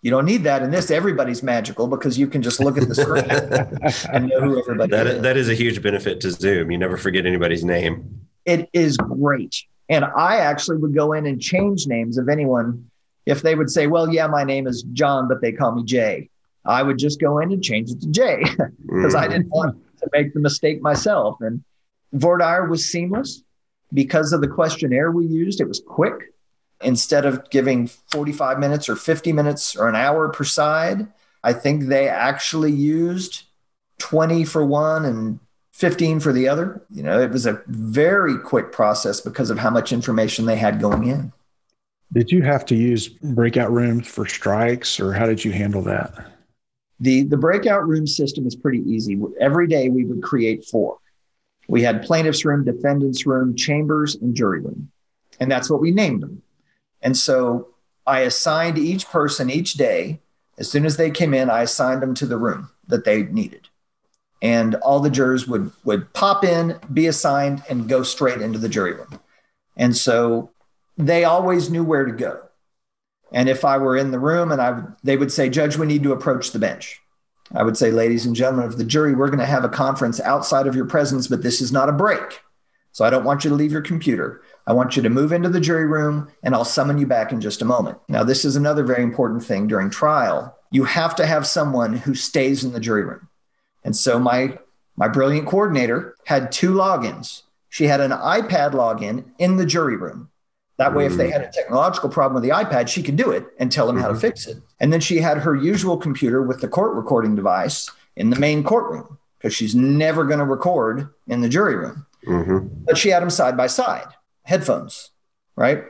You don't need that in this. Everybody's magical because you can just look at the screen and know who everybody that, is. That is a huge benefit to Zoom. You never forget anybody's name. It is great. And I actually would go in and change names of anyone. If they would say, well, yeah, my name is John, but they call me Jay. I would just go in and change it to Jay because mm. I didn't want to make the mistake myself. And voir dire was seamless because of the questionnaire we used. It was quick. Instead of giving forty-five minutes or fifty minutes or an hour per side, I think they actually used twenty for one and fifteen for the other. You know, it was a very quick process because of how much information they had going in. Did you have to use breakout rooms for strikes, or how did you handle that? The, the breakout room system is pretty easy. Every day we would create four. We had plaintiff's room, defendant's room, chambers, and jury room. And that's what we named them. And so I assigned each person each day. As soon as they came in, I assigned them to the room that they needed. And all the jurors would, would pop in, be assigned, and go straight into the jury room. And so they always knew where to go. And if I were in the room and I would, they would say, Judge, we need to approach the bench. I would say, ladies and gentlemen of the jury, we're going to have a conference outside of your presence, but this is not a break. So I don't want you to leave your computer. I want you to move into the jury room, and I'll summon you back in just a moment. Now, this is another very important thing during trial. You have to have someone who stays in the jury room. And so my, my brilliant coordinator had two logins. She had an iPad login in the jury room. That way, mm-hmm. if they had a technological problem with the iPad, she could do it and tell them mm-hmm. how to fix it. And then she had her usual computer with the court recording device in the main courtroom because she's never going to record in the jury room. Mm-hmm. But she had them side by side, headphones, right?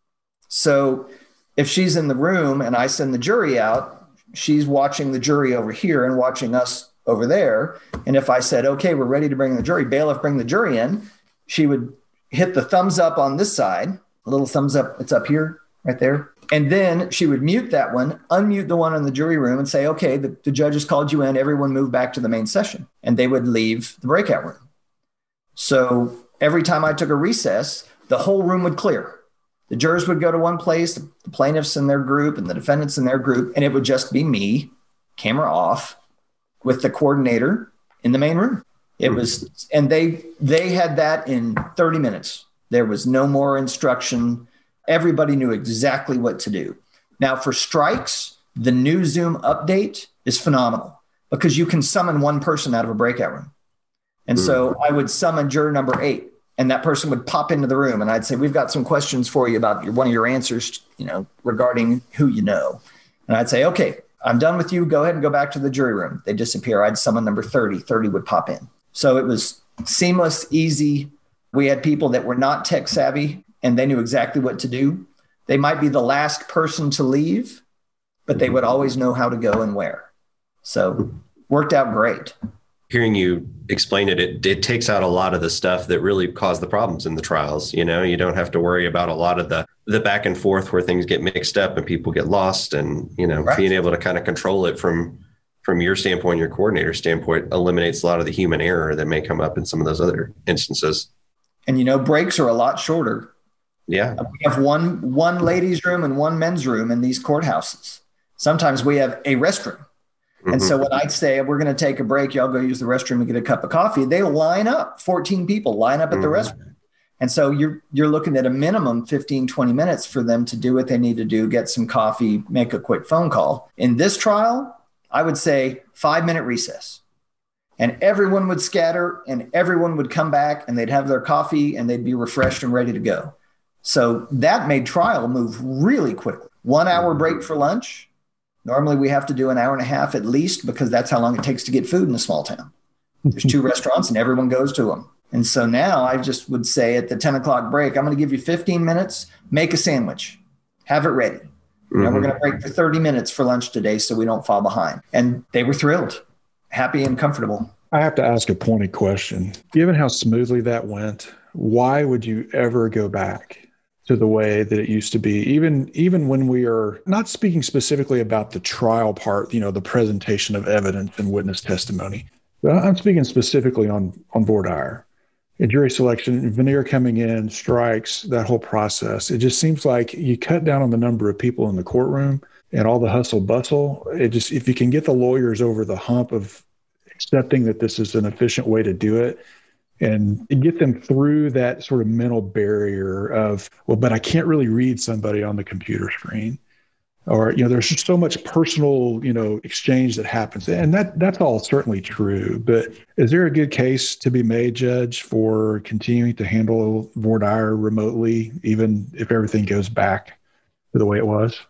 So if she's in the room and I send the jury out, she's watching the jury over here and watching us over there. And if I said, okay, we're ready to bring the jury, bailiff, bring the jury in, she would hit the thumbs up on this side, a little thumbs up. It's up here, right there. And then she would mute that one, unmute the one in the jury room and say, okay, the, the judge has called you in. Everyone move back to the main session. And they would leave the breakout room. So every time I took a recess, the whole room would clear. The jurors would go to one place, the plaintiffs in their group and the defendants in their group, and it would just be me, camera off, with the coordinator in the main room. It was, and they they had that in thirty minutes. There was no more instruction. Everybody knew exactly what to do. Now for strikes, the new Zoom update is phenomenal because you can summon one person out of a breakout room. And so I would summon juror number eight, and that person would pop into the room, and I'd say, we've got some questions for you about your, one of your answers, you know, regarding who you know. And I'd say, okay, I'm done with you. Go ahead and go back to the jury room. They disappear. I'd summon number thirty. thirty would pop in. So it was seamless, easy. We had people that were not tech savvy, and they knew exactly what to do. They might be the last person to leave, but they would always know how to go and where. So worked out great. Hearing you explain it, it, it takes out a lot of the stuff that really caused the problems in the trials. You know, you don't have to worry about a lot of the, the back and forth where things get mixed up and people get lost, and, you know, right. being able to kind of control it from, from your standpoint, your coordinator standpoint, eliminates a lot of the human error that may come up in some of those other instances. And, you know, breaks are a lot shorter. Yeah. We have one, one ladies' room and one men's room in these courthouses. Sometimes we have a restroom. And mm-hmm. so when I'd say, we're going to take a break, y'all go use the restroom and get a cup of coffee, they line up, fourteen people line up at mm-hmm. the restroom. And so you're, you're looking at a minimum fifteen, twenty minutes for them to do what they need to do, get some coffee, make a quick phone call. In this trial, I would say five minute recess, and everyone would scatter and everyone would come back and they'd have their coffee and they'd be refreshed and ready to go. So that made trial move really quickly. One hour break for lunch. Normally we have to do an hour and a half at least because that's how long it takes to get food in a small town. There's two restaurants and everyone goes to them. And so now I just would say at the ten o'clock break, I'm going to give you fifteen minutes, make a sandwich, have it ready. Mm-hmm. And we're going to break for thirty minutes for lunch today so we don't fall behind. And they were thrilled, happy and comfortable. I have to ask a pointed question. Given how smoothly that went, why would you ever go back to the way that it used to be, even even when we are not speaking specifically about the trial part, you know, the presentation of evidence and witness testimony, but I'm speaking specifically on, on voir dire, jury selection, veneer coming in, strikes, that whole process. It just seems like you cut down on the number of people in the courtroom and all the hustle bustle. It just, if you can get the lawyers over the hump of accepting that this is an efficient way to do it, and get them through that sort of mental barrier of, well, but I can't really read somebody on the computer screen. Or, you know, there's just so much personal, you know, exchange that happens. And that that's all certainly true. But is there a good case to be made, Judge, for continuing to handle voir dire remotely, even if everything goes back to the way it was?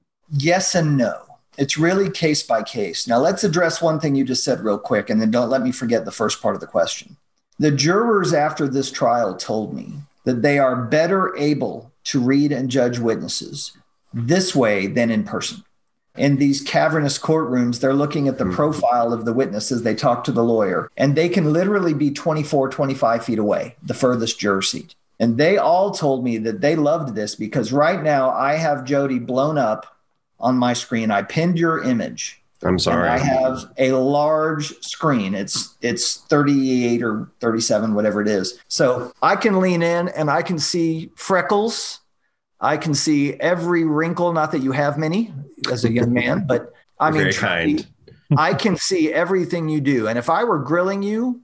Yes and no. It's really case by case. Now, let's address one thing you just said real quick, and then don't let me forget the first part of the question. The jurors after this trial told me that they are better able to read and judge witnesses this way than in person. In these cavernous courtrooms, they're looking at the profile of the witness as they talk to the lawyer, and they can literally be twenty-four, twenty-five feet away, the furthest juror seat. And they all told me that they loved this because right now I have Jody blown up on my screen. I pinned your image. I'm sorry. I have a large screen. It's it's thirty-eight or thirty-seven, whatever it is. So I can lean in and I can see freckles. I can see every wrinkle, not that you have many as a young man, but I mean, very kind. I can see everything you do. And if I were grilling you,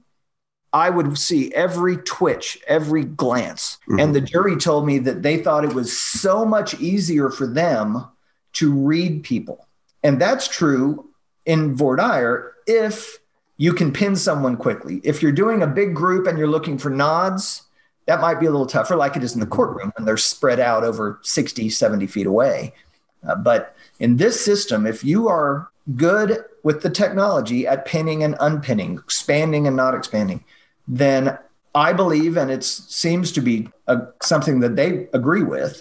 I would see every twitch, every glance. Mm-hmm. And the jury told me that they thought it was so much easier for them to read people. And that's true in voir dire if you can pin someone quickly. If you're doing a big group and you're looking for nods, that might be a little tougher, like it is in the courtroom, and they're spread out over sixty, seventy feet away. Uh, but in this system, if you are good with the technology at pinning and unpinning, expanding and not expanding, then I believe, and it seems to be a, something that they agree with,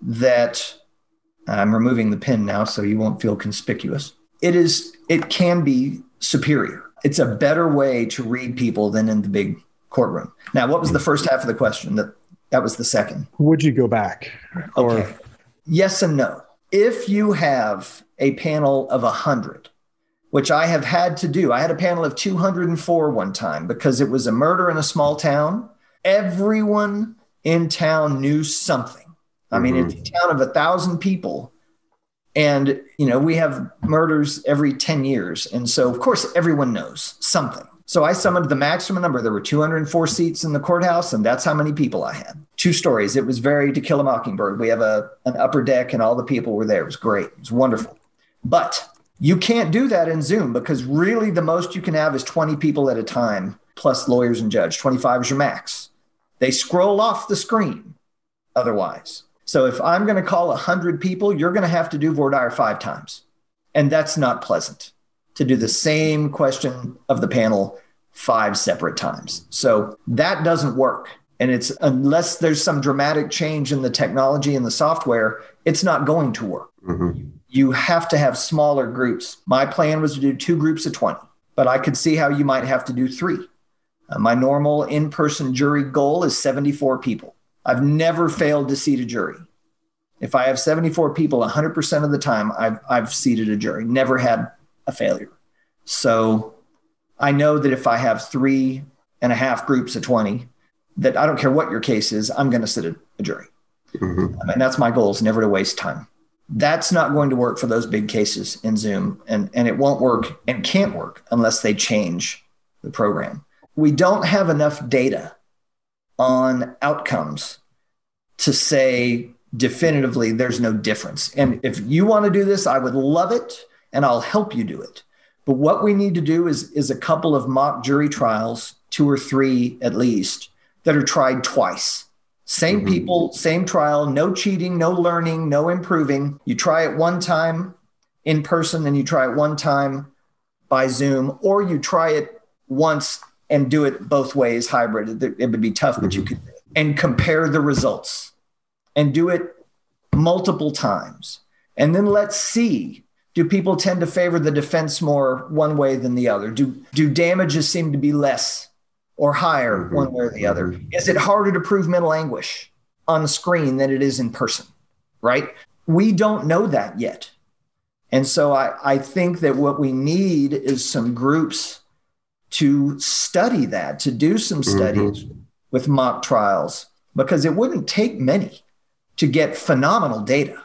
that I'm removing the pin now so you won't feel conspicuous. It is, it can be superior. It's a better way to read people than in the big courtroom. Now, what was the first half of the question? That that was the second. Would you go back? Or... Okay. Yes and no. If you have a panel of one hundred, which I have had to do, I had a panel of two hundred four one time because it was a murder in a small town. Everyone in town knew something. I mean, mm-hmm. It's a town of a thousand people. And, you know, we have murders every ten years. And so, of course, everyone knows something. So I summoned the maximum number. There were two hundred four seats in the courthouse, and that's how many people I had. Two stories. It was very To Kill a Mockingbird. We have a an upper deck, and all the people were there. It was great. It was wonderful. But you can't do that in Zoom because really the most you can have is twenty people at a time, plus lawyers and judge. twenty-five is your max. They scroll off the screen otherwise. So if I'm going to call one hundred people, you're going to have to do voir dire five times. And that's not pleasant, to do the same question of the panel five separate times. So that doesn't work. And it's, unless there's some dramatic change in the technology and the software, it's not going to work. Mm-hmm. You have to have smaller groups. My plan was to do two groups of twenty, but I could see how you might have to do three. Uh, my normal in-person jury goal is seventy-four people. I've never failed to seat a jury. If I have seventy-four people, one hundred percent of the time, I've, I've seated a jury, never had a failure. So I know that if I have three and a half groups of twenty, that I don't care what your case is, I'm going to sit a, a jury. Mm-hmm. And that's my goal, is never to waste time. That's not going to work for those big cases in Zoom, and, and it won't work and can't work unless they change the program. We don't have enough data on outcomes to say definitively there's no difference. And if you want to do this, I would love it, and I'll help you do it. But what we need to do is, is a couple of mock jury trials, two or three at least, that are tried twice. Same mm-hmm. people, same trial, no cheating, no learning, no improving. You try it one time in person and you try it one time by Zoom, or you try it once and do it both ways, hybrid. It, it would be tough, mm-hmm. but you could, and compare the results and do it multiple times. And then let's see, do people tend to favor the defense more one way than the other? Do, do damages seem to be less or higher mm-hmm. one way or the other? Mm-hmm. Is it harder to prove mental anguish on the screen than it is in person, right? We don't know that yet. And so I, I think that what we need is some groups to study that, to do some studies mm-hmm. with mock trials, because it wouldn't take many to get phenomenal data.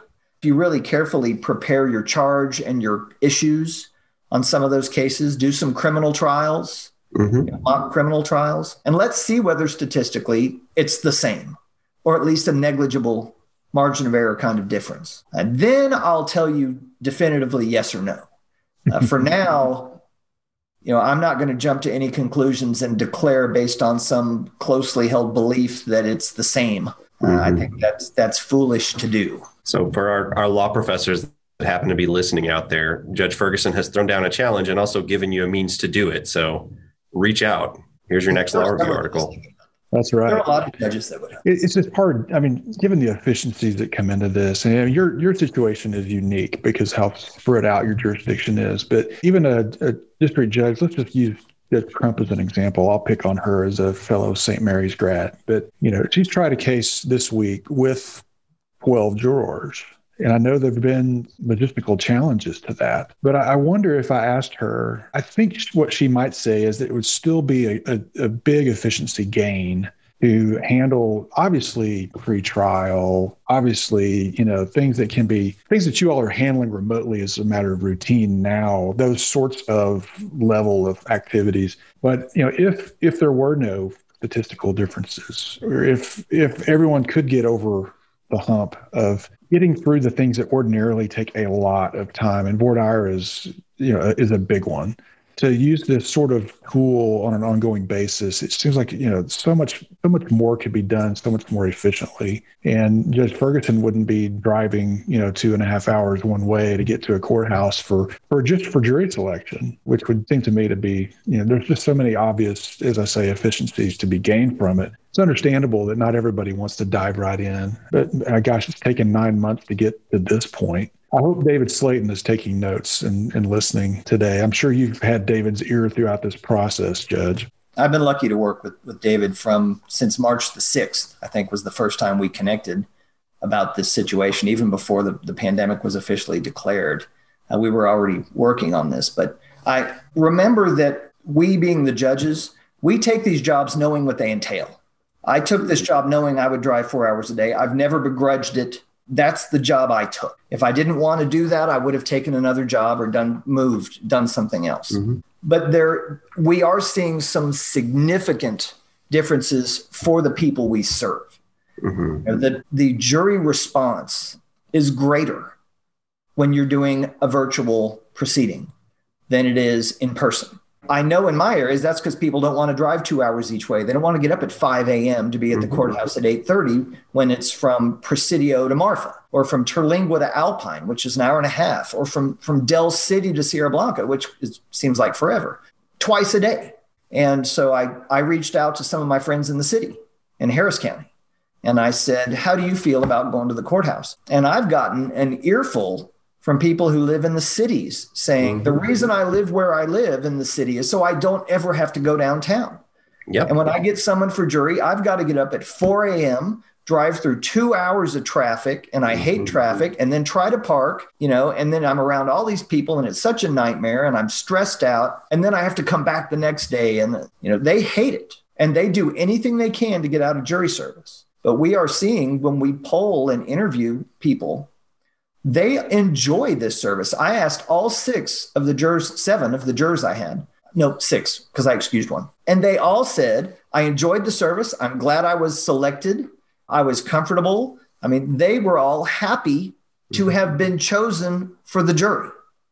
if you really carefully prepare your charge and your issues on some of those cases, do some criminal trials, mm-hmm. you know, mock criminal trials, and let's see whether statistically it's the same, or at least a negligible margin of error kind of difference. And then I'll tell you definitively yes or no. Uh, for now, you know, I'm not going to jump to any conclusions and declare based on some closely held belief that it's the same. Uh, mm-hmm. I think that's that's foolish to do. So for our, our law professors that happen to be listening out there, Judge Ferguson has thrown down a challenge and also given you a means to do it. So reach out. Here's your next law review article. That's right. There are a lot of judges that would help. It's just hard. I mean, given the efficiencies that come into this, and your your situation is unique because how spread out your jurisdiction is. But even a, a district judge, let's just use Judge Crump as an example. I'll pick on her as a fellow Saint Mary's grad. But, you know, she's tried a case this week with twelve jurors. And I know there have been logistical challenges to that. But I wonder if I asked her, I think what she might say is that it would still be a, a, a big efficiency gain to handle, obviously, pre-trial, obviously, you know, things that can be, things that you all are handling remotely as a matter of routine now, those sorts of level of activities. But, you know, if if there were no statistical differences, or if if everyone could get over the hump of getting through the things that ordinarily take a lot of time, and voir dire is, you know, is a big one. To use this sort of tool on an ongoing basis, it seems like, you know, so much, so much more could be done so much more efficiently. And Judge Ferguson wouldn't be driving, you know, two and a half hours one way to get to a courthouse for, for just for jury selection, which would seem to me to be, you know, there's just so many obvious, as I say, efficiencies to be gained from it. It's understandable that not everybody wants to dive right in, but uh, gosh, it's taken nine months to get to this point. I hope David Slayton is taking notes and, and listening today. I'm sure you've had David's ear throughout this process, Judge. I've been lucky to work with, with David from since March the sixth, I think was the first time we connected about this situation, even before the, the pandemic was officially declared. Uh, we were already working on this. But I remember that we, being the judges, we take these jobs knowing what they entail. I took this job knowing I would drive four hours a day. I've never begrudged it. That's the job I took. If I didn't want to do that, I would have taken another job or done moved, done something else. Mm-hmm. But there, we are seeing some significant differences for the people we serve. Mm-hmm. You know, the, the jury response is greater when you're doing a virtual proceeding than it is in person. I know in my areas, that's because people don't want to drive two hours each way. They don't want to get up at five a.m. to be at the mm-hmm. courthouse at eight thirty when it's from Presidio to Marfa, or from Terlingua to Alpine, which is an hour and a half, or from, from Del City to Sierra Blanca, which is, seems like forever, twice a day. And so I, I reached out to some of my friends in the city in Harris County. And I said, how do you feel about going to the courthouse? And I've gotten an earful from people who live in the cities saying, mm-hmm. the reason I live where I live in the city is so I don't ever have to go downtown. Yep. And when I get summoned for jury, I've got to get up at four a.m., drive through two hours of traffic, and I hate mm-hmm. traffic, and then try to park, you know, and then I'm around all these people, and it's such a nightmare, and I'm stressed out, and then I have to come back the next day, and, you know, they hate it, and they do anything they can to get out of jury service. But we are seeing, when we poll and interview people, they enjoy this service. I asked all six of the jurors, seven of the jurors I had, no, six, because I excused one. And they all said, I enjoyed the service. I'm glad I was selected. I was comfortable. I mean, they were all happy to have been chosen for the jury.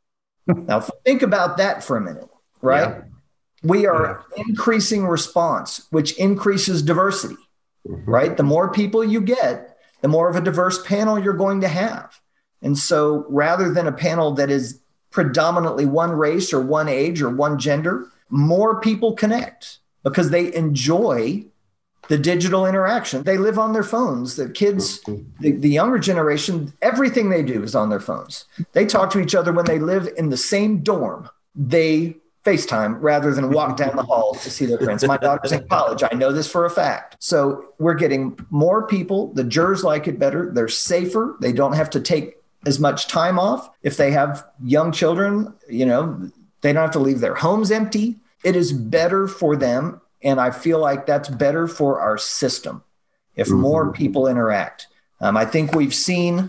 Now, think about that for a minute, right? Yeah. We are yeah. increasing response, which increases diversity, mm-hmm. right? The more people you get, the more of a diverse panel you're going to have. And so rather than a panel that is predominantly one race or one age or one gender, more people connect because they enjoy the digital interaction. They live on their phones. The kids, the, the younger generation, everything they do is on their phones. They talk to each other when they live in the same dorm. They FaceTime rather than walk down the hall to see their friends. My daughter's in college. I know this for a fact. So we're getting more people. The jurors like it better. They're safer. They don't have to take as much time off. If they have young children, you know, they don't have to leave their homes empty. It is better for them. And I feel like that's better for our system if mm-hmm. more people interact. Um, I think we've seen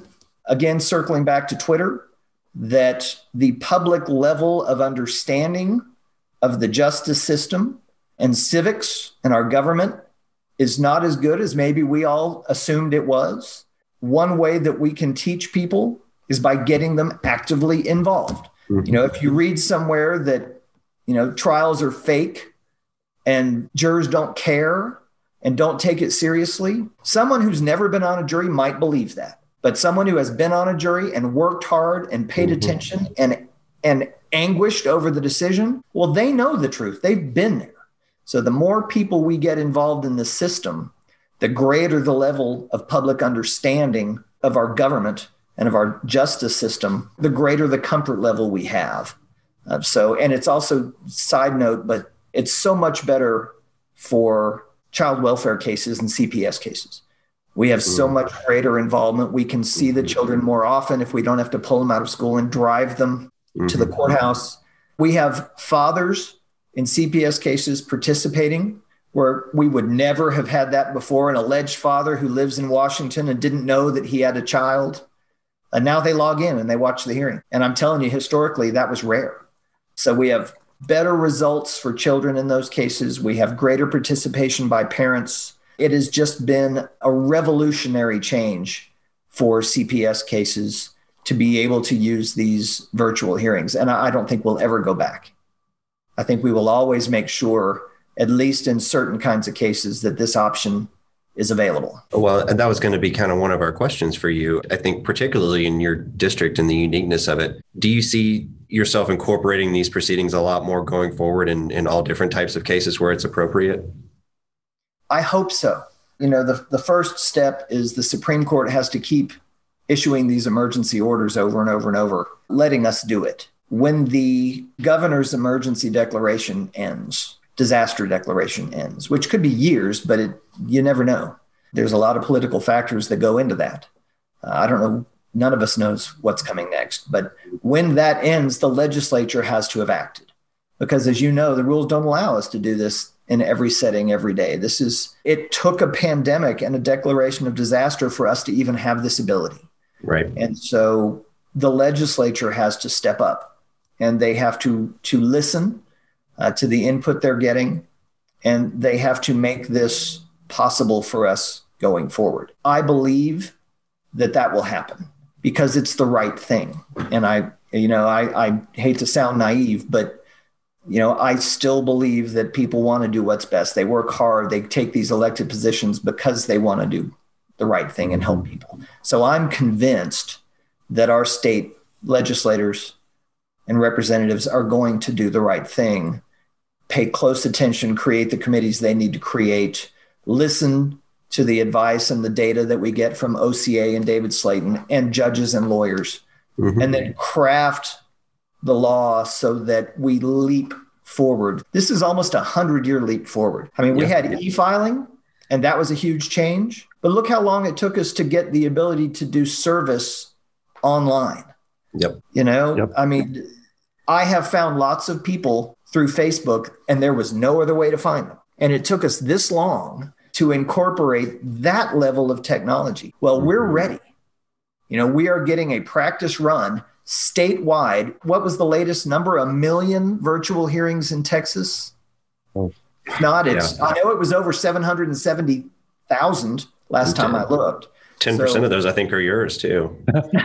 again, circling back to Twitter, that the public level of understanding of the justice system and civics and our government is not as good as maybe we all assumed it was. One way that we can teach people is by getting them actively involved. Mm-hmm. You know, if you read somewhere that, you know, trials are fake and jurors don't care and don't take it seriously, someone who's never been on a jury might believe that. But someone who has been on a jury and worked hard and paid mm-hmm. attention and and anguished over the decision, well, they know the truth. They've been there. So the more people we get involved in the system, the greater the level of public understanding of our government and of our justice system, the greater the comfort level we have. Uh, so, and it's also, side note, but it's so much better for child welfare cases and C P S cases. We have so much greater involvement. We can see the children more often if we don't have to pull them out of school and drive them mm-hmm. to the courthouse. We have fathers in C P S cases participating where we would never have had that before. An alleged father who lives in Washington and didn't know that he had a child. And now they log in and they watch the hearing. And I'm telling you, historically, that was rare. So we have better results for children in those cases. We have greater participation by parents. It has just been a revolutionary change for C P S cases to be able to use these virtual hearings. And I don't think we'll ever go back. I think we will always make sure, at least in certain kinds of cases, that this option is available. Well, and that was going to be kind of one of our questions for you. I think particularly in your district and the uniqueness of it, do you see yourself incorporating these proceedings a lot more going forward in, in all different types of cases where it's appropriate? I hope so. You know, the, the first step is the Supreme Court has to keep issuing these emergency orders over and over and over, letting us do it. When the governor's emergency declaration ends, disaster declaration ends, which could be years, but it, you never know. There's a lot of political factors that go into that. Uh, I don't know. None of us knows what's coming next. But when that ends, the legislature has to have acted. Because as you know, the rules don't allow us to do this in every setting every day. This is, it took a pandemic and a declaration of disaster for us to even have this ability. Right. And so the legislature has to step up and they have to, to listen uh, to the input they're getting, and they have to make this possible for us going forward. I believe that that will happen because it's the right thing. And I, you know, I, I hate to sound naive, but you know, I still believe that people want to do what's best. They work hard. They take these elected positions because they want to do the right thing and help people. So I'm convinced that our state legislators and representatives are going to do the right thing, pay close attention, create the committees they need to create, listen to the advice and the data that we get from O C A and David Slayton and judges and lawyers, mm-hmm. and then craft the law so that we leap forward. This is almost a hundred-year leap forward. I mean, we yeah. had e-filing, and that was a huge change. But look how long it took us to get the ability to do service online. Yep. You know, yep. I mean, I have found lots of people through Facebook, and there was no other way to find them. And it took us this long to incorporate that level of technology. Well, mm-hmm. we're ready. You know, we are getting a practice run statewide. What was the latest number? A million virtual hearings in Texas? Oh. If not, it's, yeah. I know it was over seven hundred seventy thousand last time I looked. ten percent so, of those, I think, are yours too.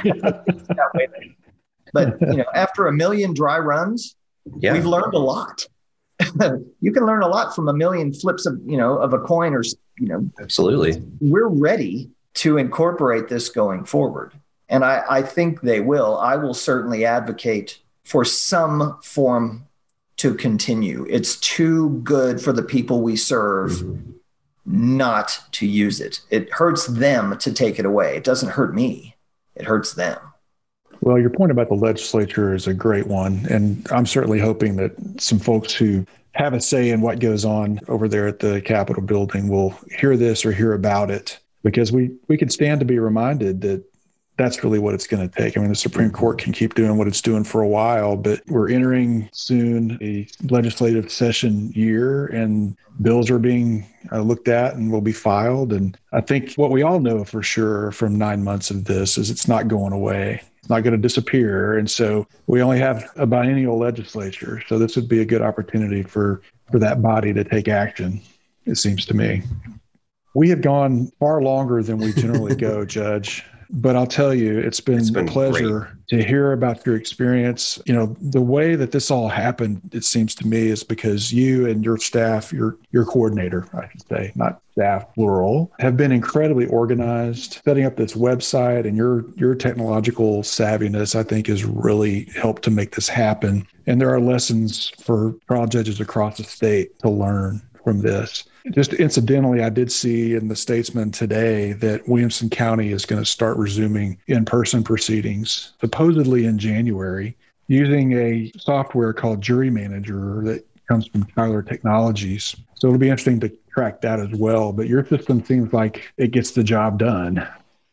But, you know, after a million dry runs, yeah. we've learned a lot. You can learn a lot from a million flips of, you know, of a coin or, you know. Absolutely. We're ready to incorporate this going forward. And I, I think they will. I will certainly advocate for some form to continue. It's too good for the people we serve mm-hmm. not to use it. It hurts them to take it away. It doesn't hurt me. It hurts them. Well, your point about the legislature is a great one. And I'm certainly hoping that some folks who have a say in what goes on over there at the Capitol building will hear this or hear about it, because we, we can stand to be reminded that that's really what it's going to take. I mean, the Supreme Court can keep doing what it's doing for a while, but we're entering soon a legislative session year, and bills are being uh, looked at and will be filed. And I think what we all know for sure from nine months of this is it's not going away. It's not going to disappear. And so we only have a biennial legislature. So this would be a good opportunity for, for that body to take action, it seems to me. We have gone far longer than we generally go, Judge. But I'll tell you, it's been, it's been a pleasure great. to hear about your experience. You know, the way that this all happened, it seems to me, is because you and your staff, your your coordinator, I should say, not staff, plural, have been incredibly organized. Setting up this website and your your technological savviness, I think, has really helped to make this happen. And there are lessons for trial judges across the state to learn from this. Just incidentally, I did see in the Statesman today that Williamson County is going to start resuming in-person proceedings, supposedly in January, using a software called Jury Manager that comes from Tyler Technologies. So it'll be interesting to track that as well. But your system seems like it gets the job done.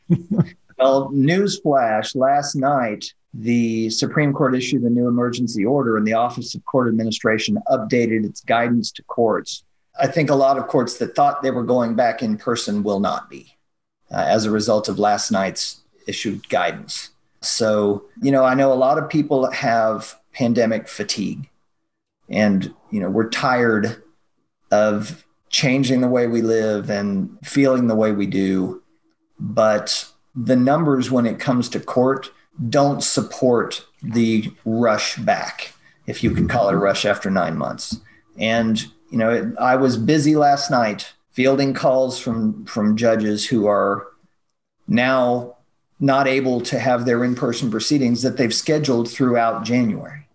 Well, newsflash, last night, the Supreme Court issued a new emergency order, and the Office of Court Administration updated its guidance to courts. I think a lot of courts that thought they were going back in person will not be uh, as a result of last night's issued guidance. So, you know, I know a lot of people have pandemic fatigue, and, you know, we're tired of changing the way we live and feeling the way we do. But the numbers when it comes to court don't support the rush back, if you can call it a rush after nine months. And You know, it, I was busy last night fielding calls from, from judges who are now not able to have their in-person proceedings that they've scheduled throughout January.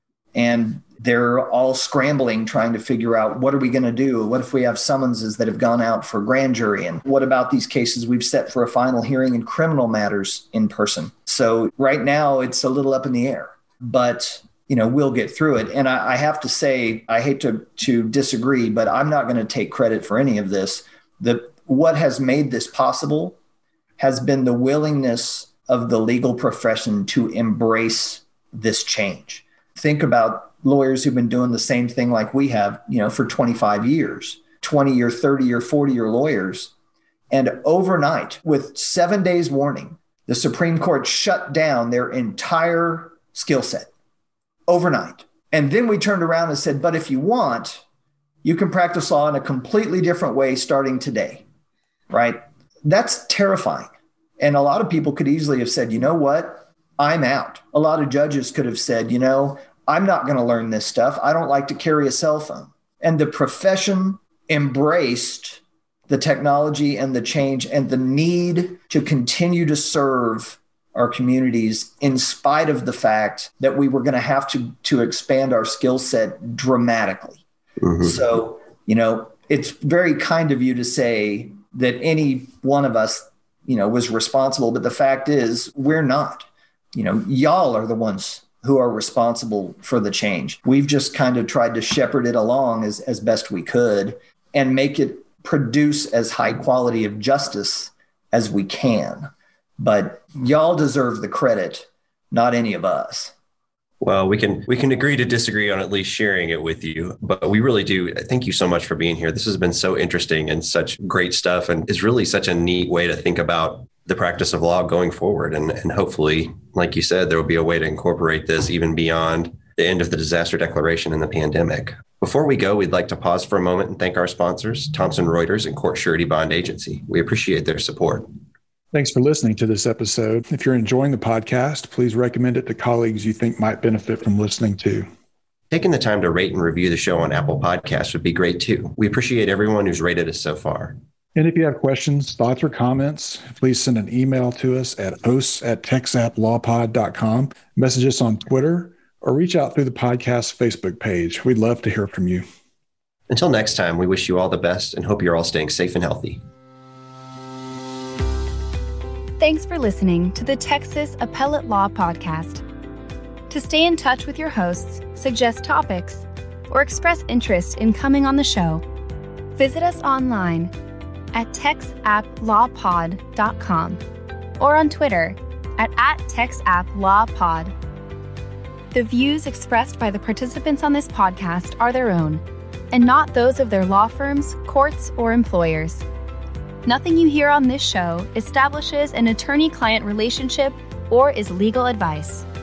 And they're all scrambling, trying to figure out, what are we going to do? What if we have summonses that have gone out for grand jury? And what about these cases we've set for a final hearing in criminal matters in person? So right now it's a little up in the air, but you know, we'll get through it. And I, I have to say, I hate to to disagree, but I'm not going to take credit for any of this. The what has made this possible has been the willingness of the legal profession to embrace this change. Think about lawyers who've been doing the same thing like we have, you know, for twenty-five years, twenty year, thirty year, forty year lawyers. And overnight, with seven days warning, the Supreme Court shut down their entire skill set. Overnight. And then we turned around and said, but if you want, you can practice law in a completely different way starting today, right? That's terrifying. And a lot of people could easily have said, you know what? I'm out. A lot of judges could have said, you know, I'm not going to learn this stuff. I don't like to carry a cell phone. And the profession embraced the technology and the change and the need to continue to serve our communities in spite of the fact that we were going to have to, to expand our skill set dramatically. Mm-hmm. So, you know, it's very kind of you to say that any one of us, you know, was responsible. But the fact is we're not. You know, y'all are the ones who are responsible for the change. We've just kind of tried to shepherd it along as, as best we could and make it produce as high quality of justice as we can. But y'all deserve the credit, not any of us. Well, we can we can agree to disagree on at least sharing it with you. But we really do. Thank you so much for being here. This has been so interesting and such great stuff, and is really such a neat way to think about the practice of law going forward. And, and hopefully, like you said, there will be a way to incorporate this even beyond the end of the disaster declaration and the pandemic. Before we go, we'd like to pause for a moment and thank our sponsors, Thomson Reuters and Court Surety Bond Agency. We appreciate their support. Thanks for listening to this episode. If you're enjoying the podcast, please recommend it to colleagues you think might benefit from listening to. Taking the time to rate and review the show on Apple Podcasts would be great too. We appreciate everyone who's rated us so far. And if you have questions, thoughts, or comments, please send an email to us at hosts at texap law pod dot com, message us on Twitter, or reach out through the podcast Facebook page. We'd love to hear from you. Until next time, we wish you all the best and hope you're all staying safe and healthy. Thanks for listening to the Texas Appellate Law Podcast. To stay in touch with your hosts, suggest topics, or express interest in coming on the show, visit us online at texap law pod dot com or on Twitter at, at TexAppLawPod. The views expressed by the participants on this podcast are their own, and not those of their law firms, courts, or employers. Nothing you hear on this show establishes an attorney-client relationship or is legal advice.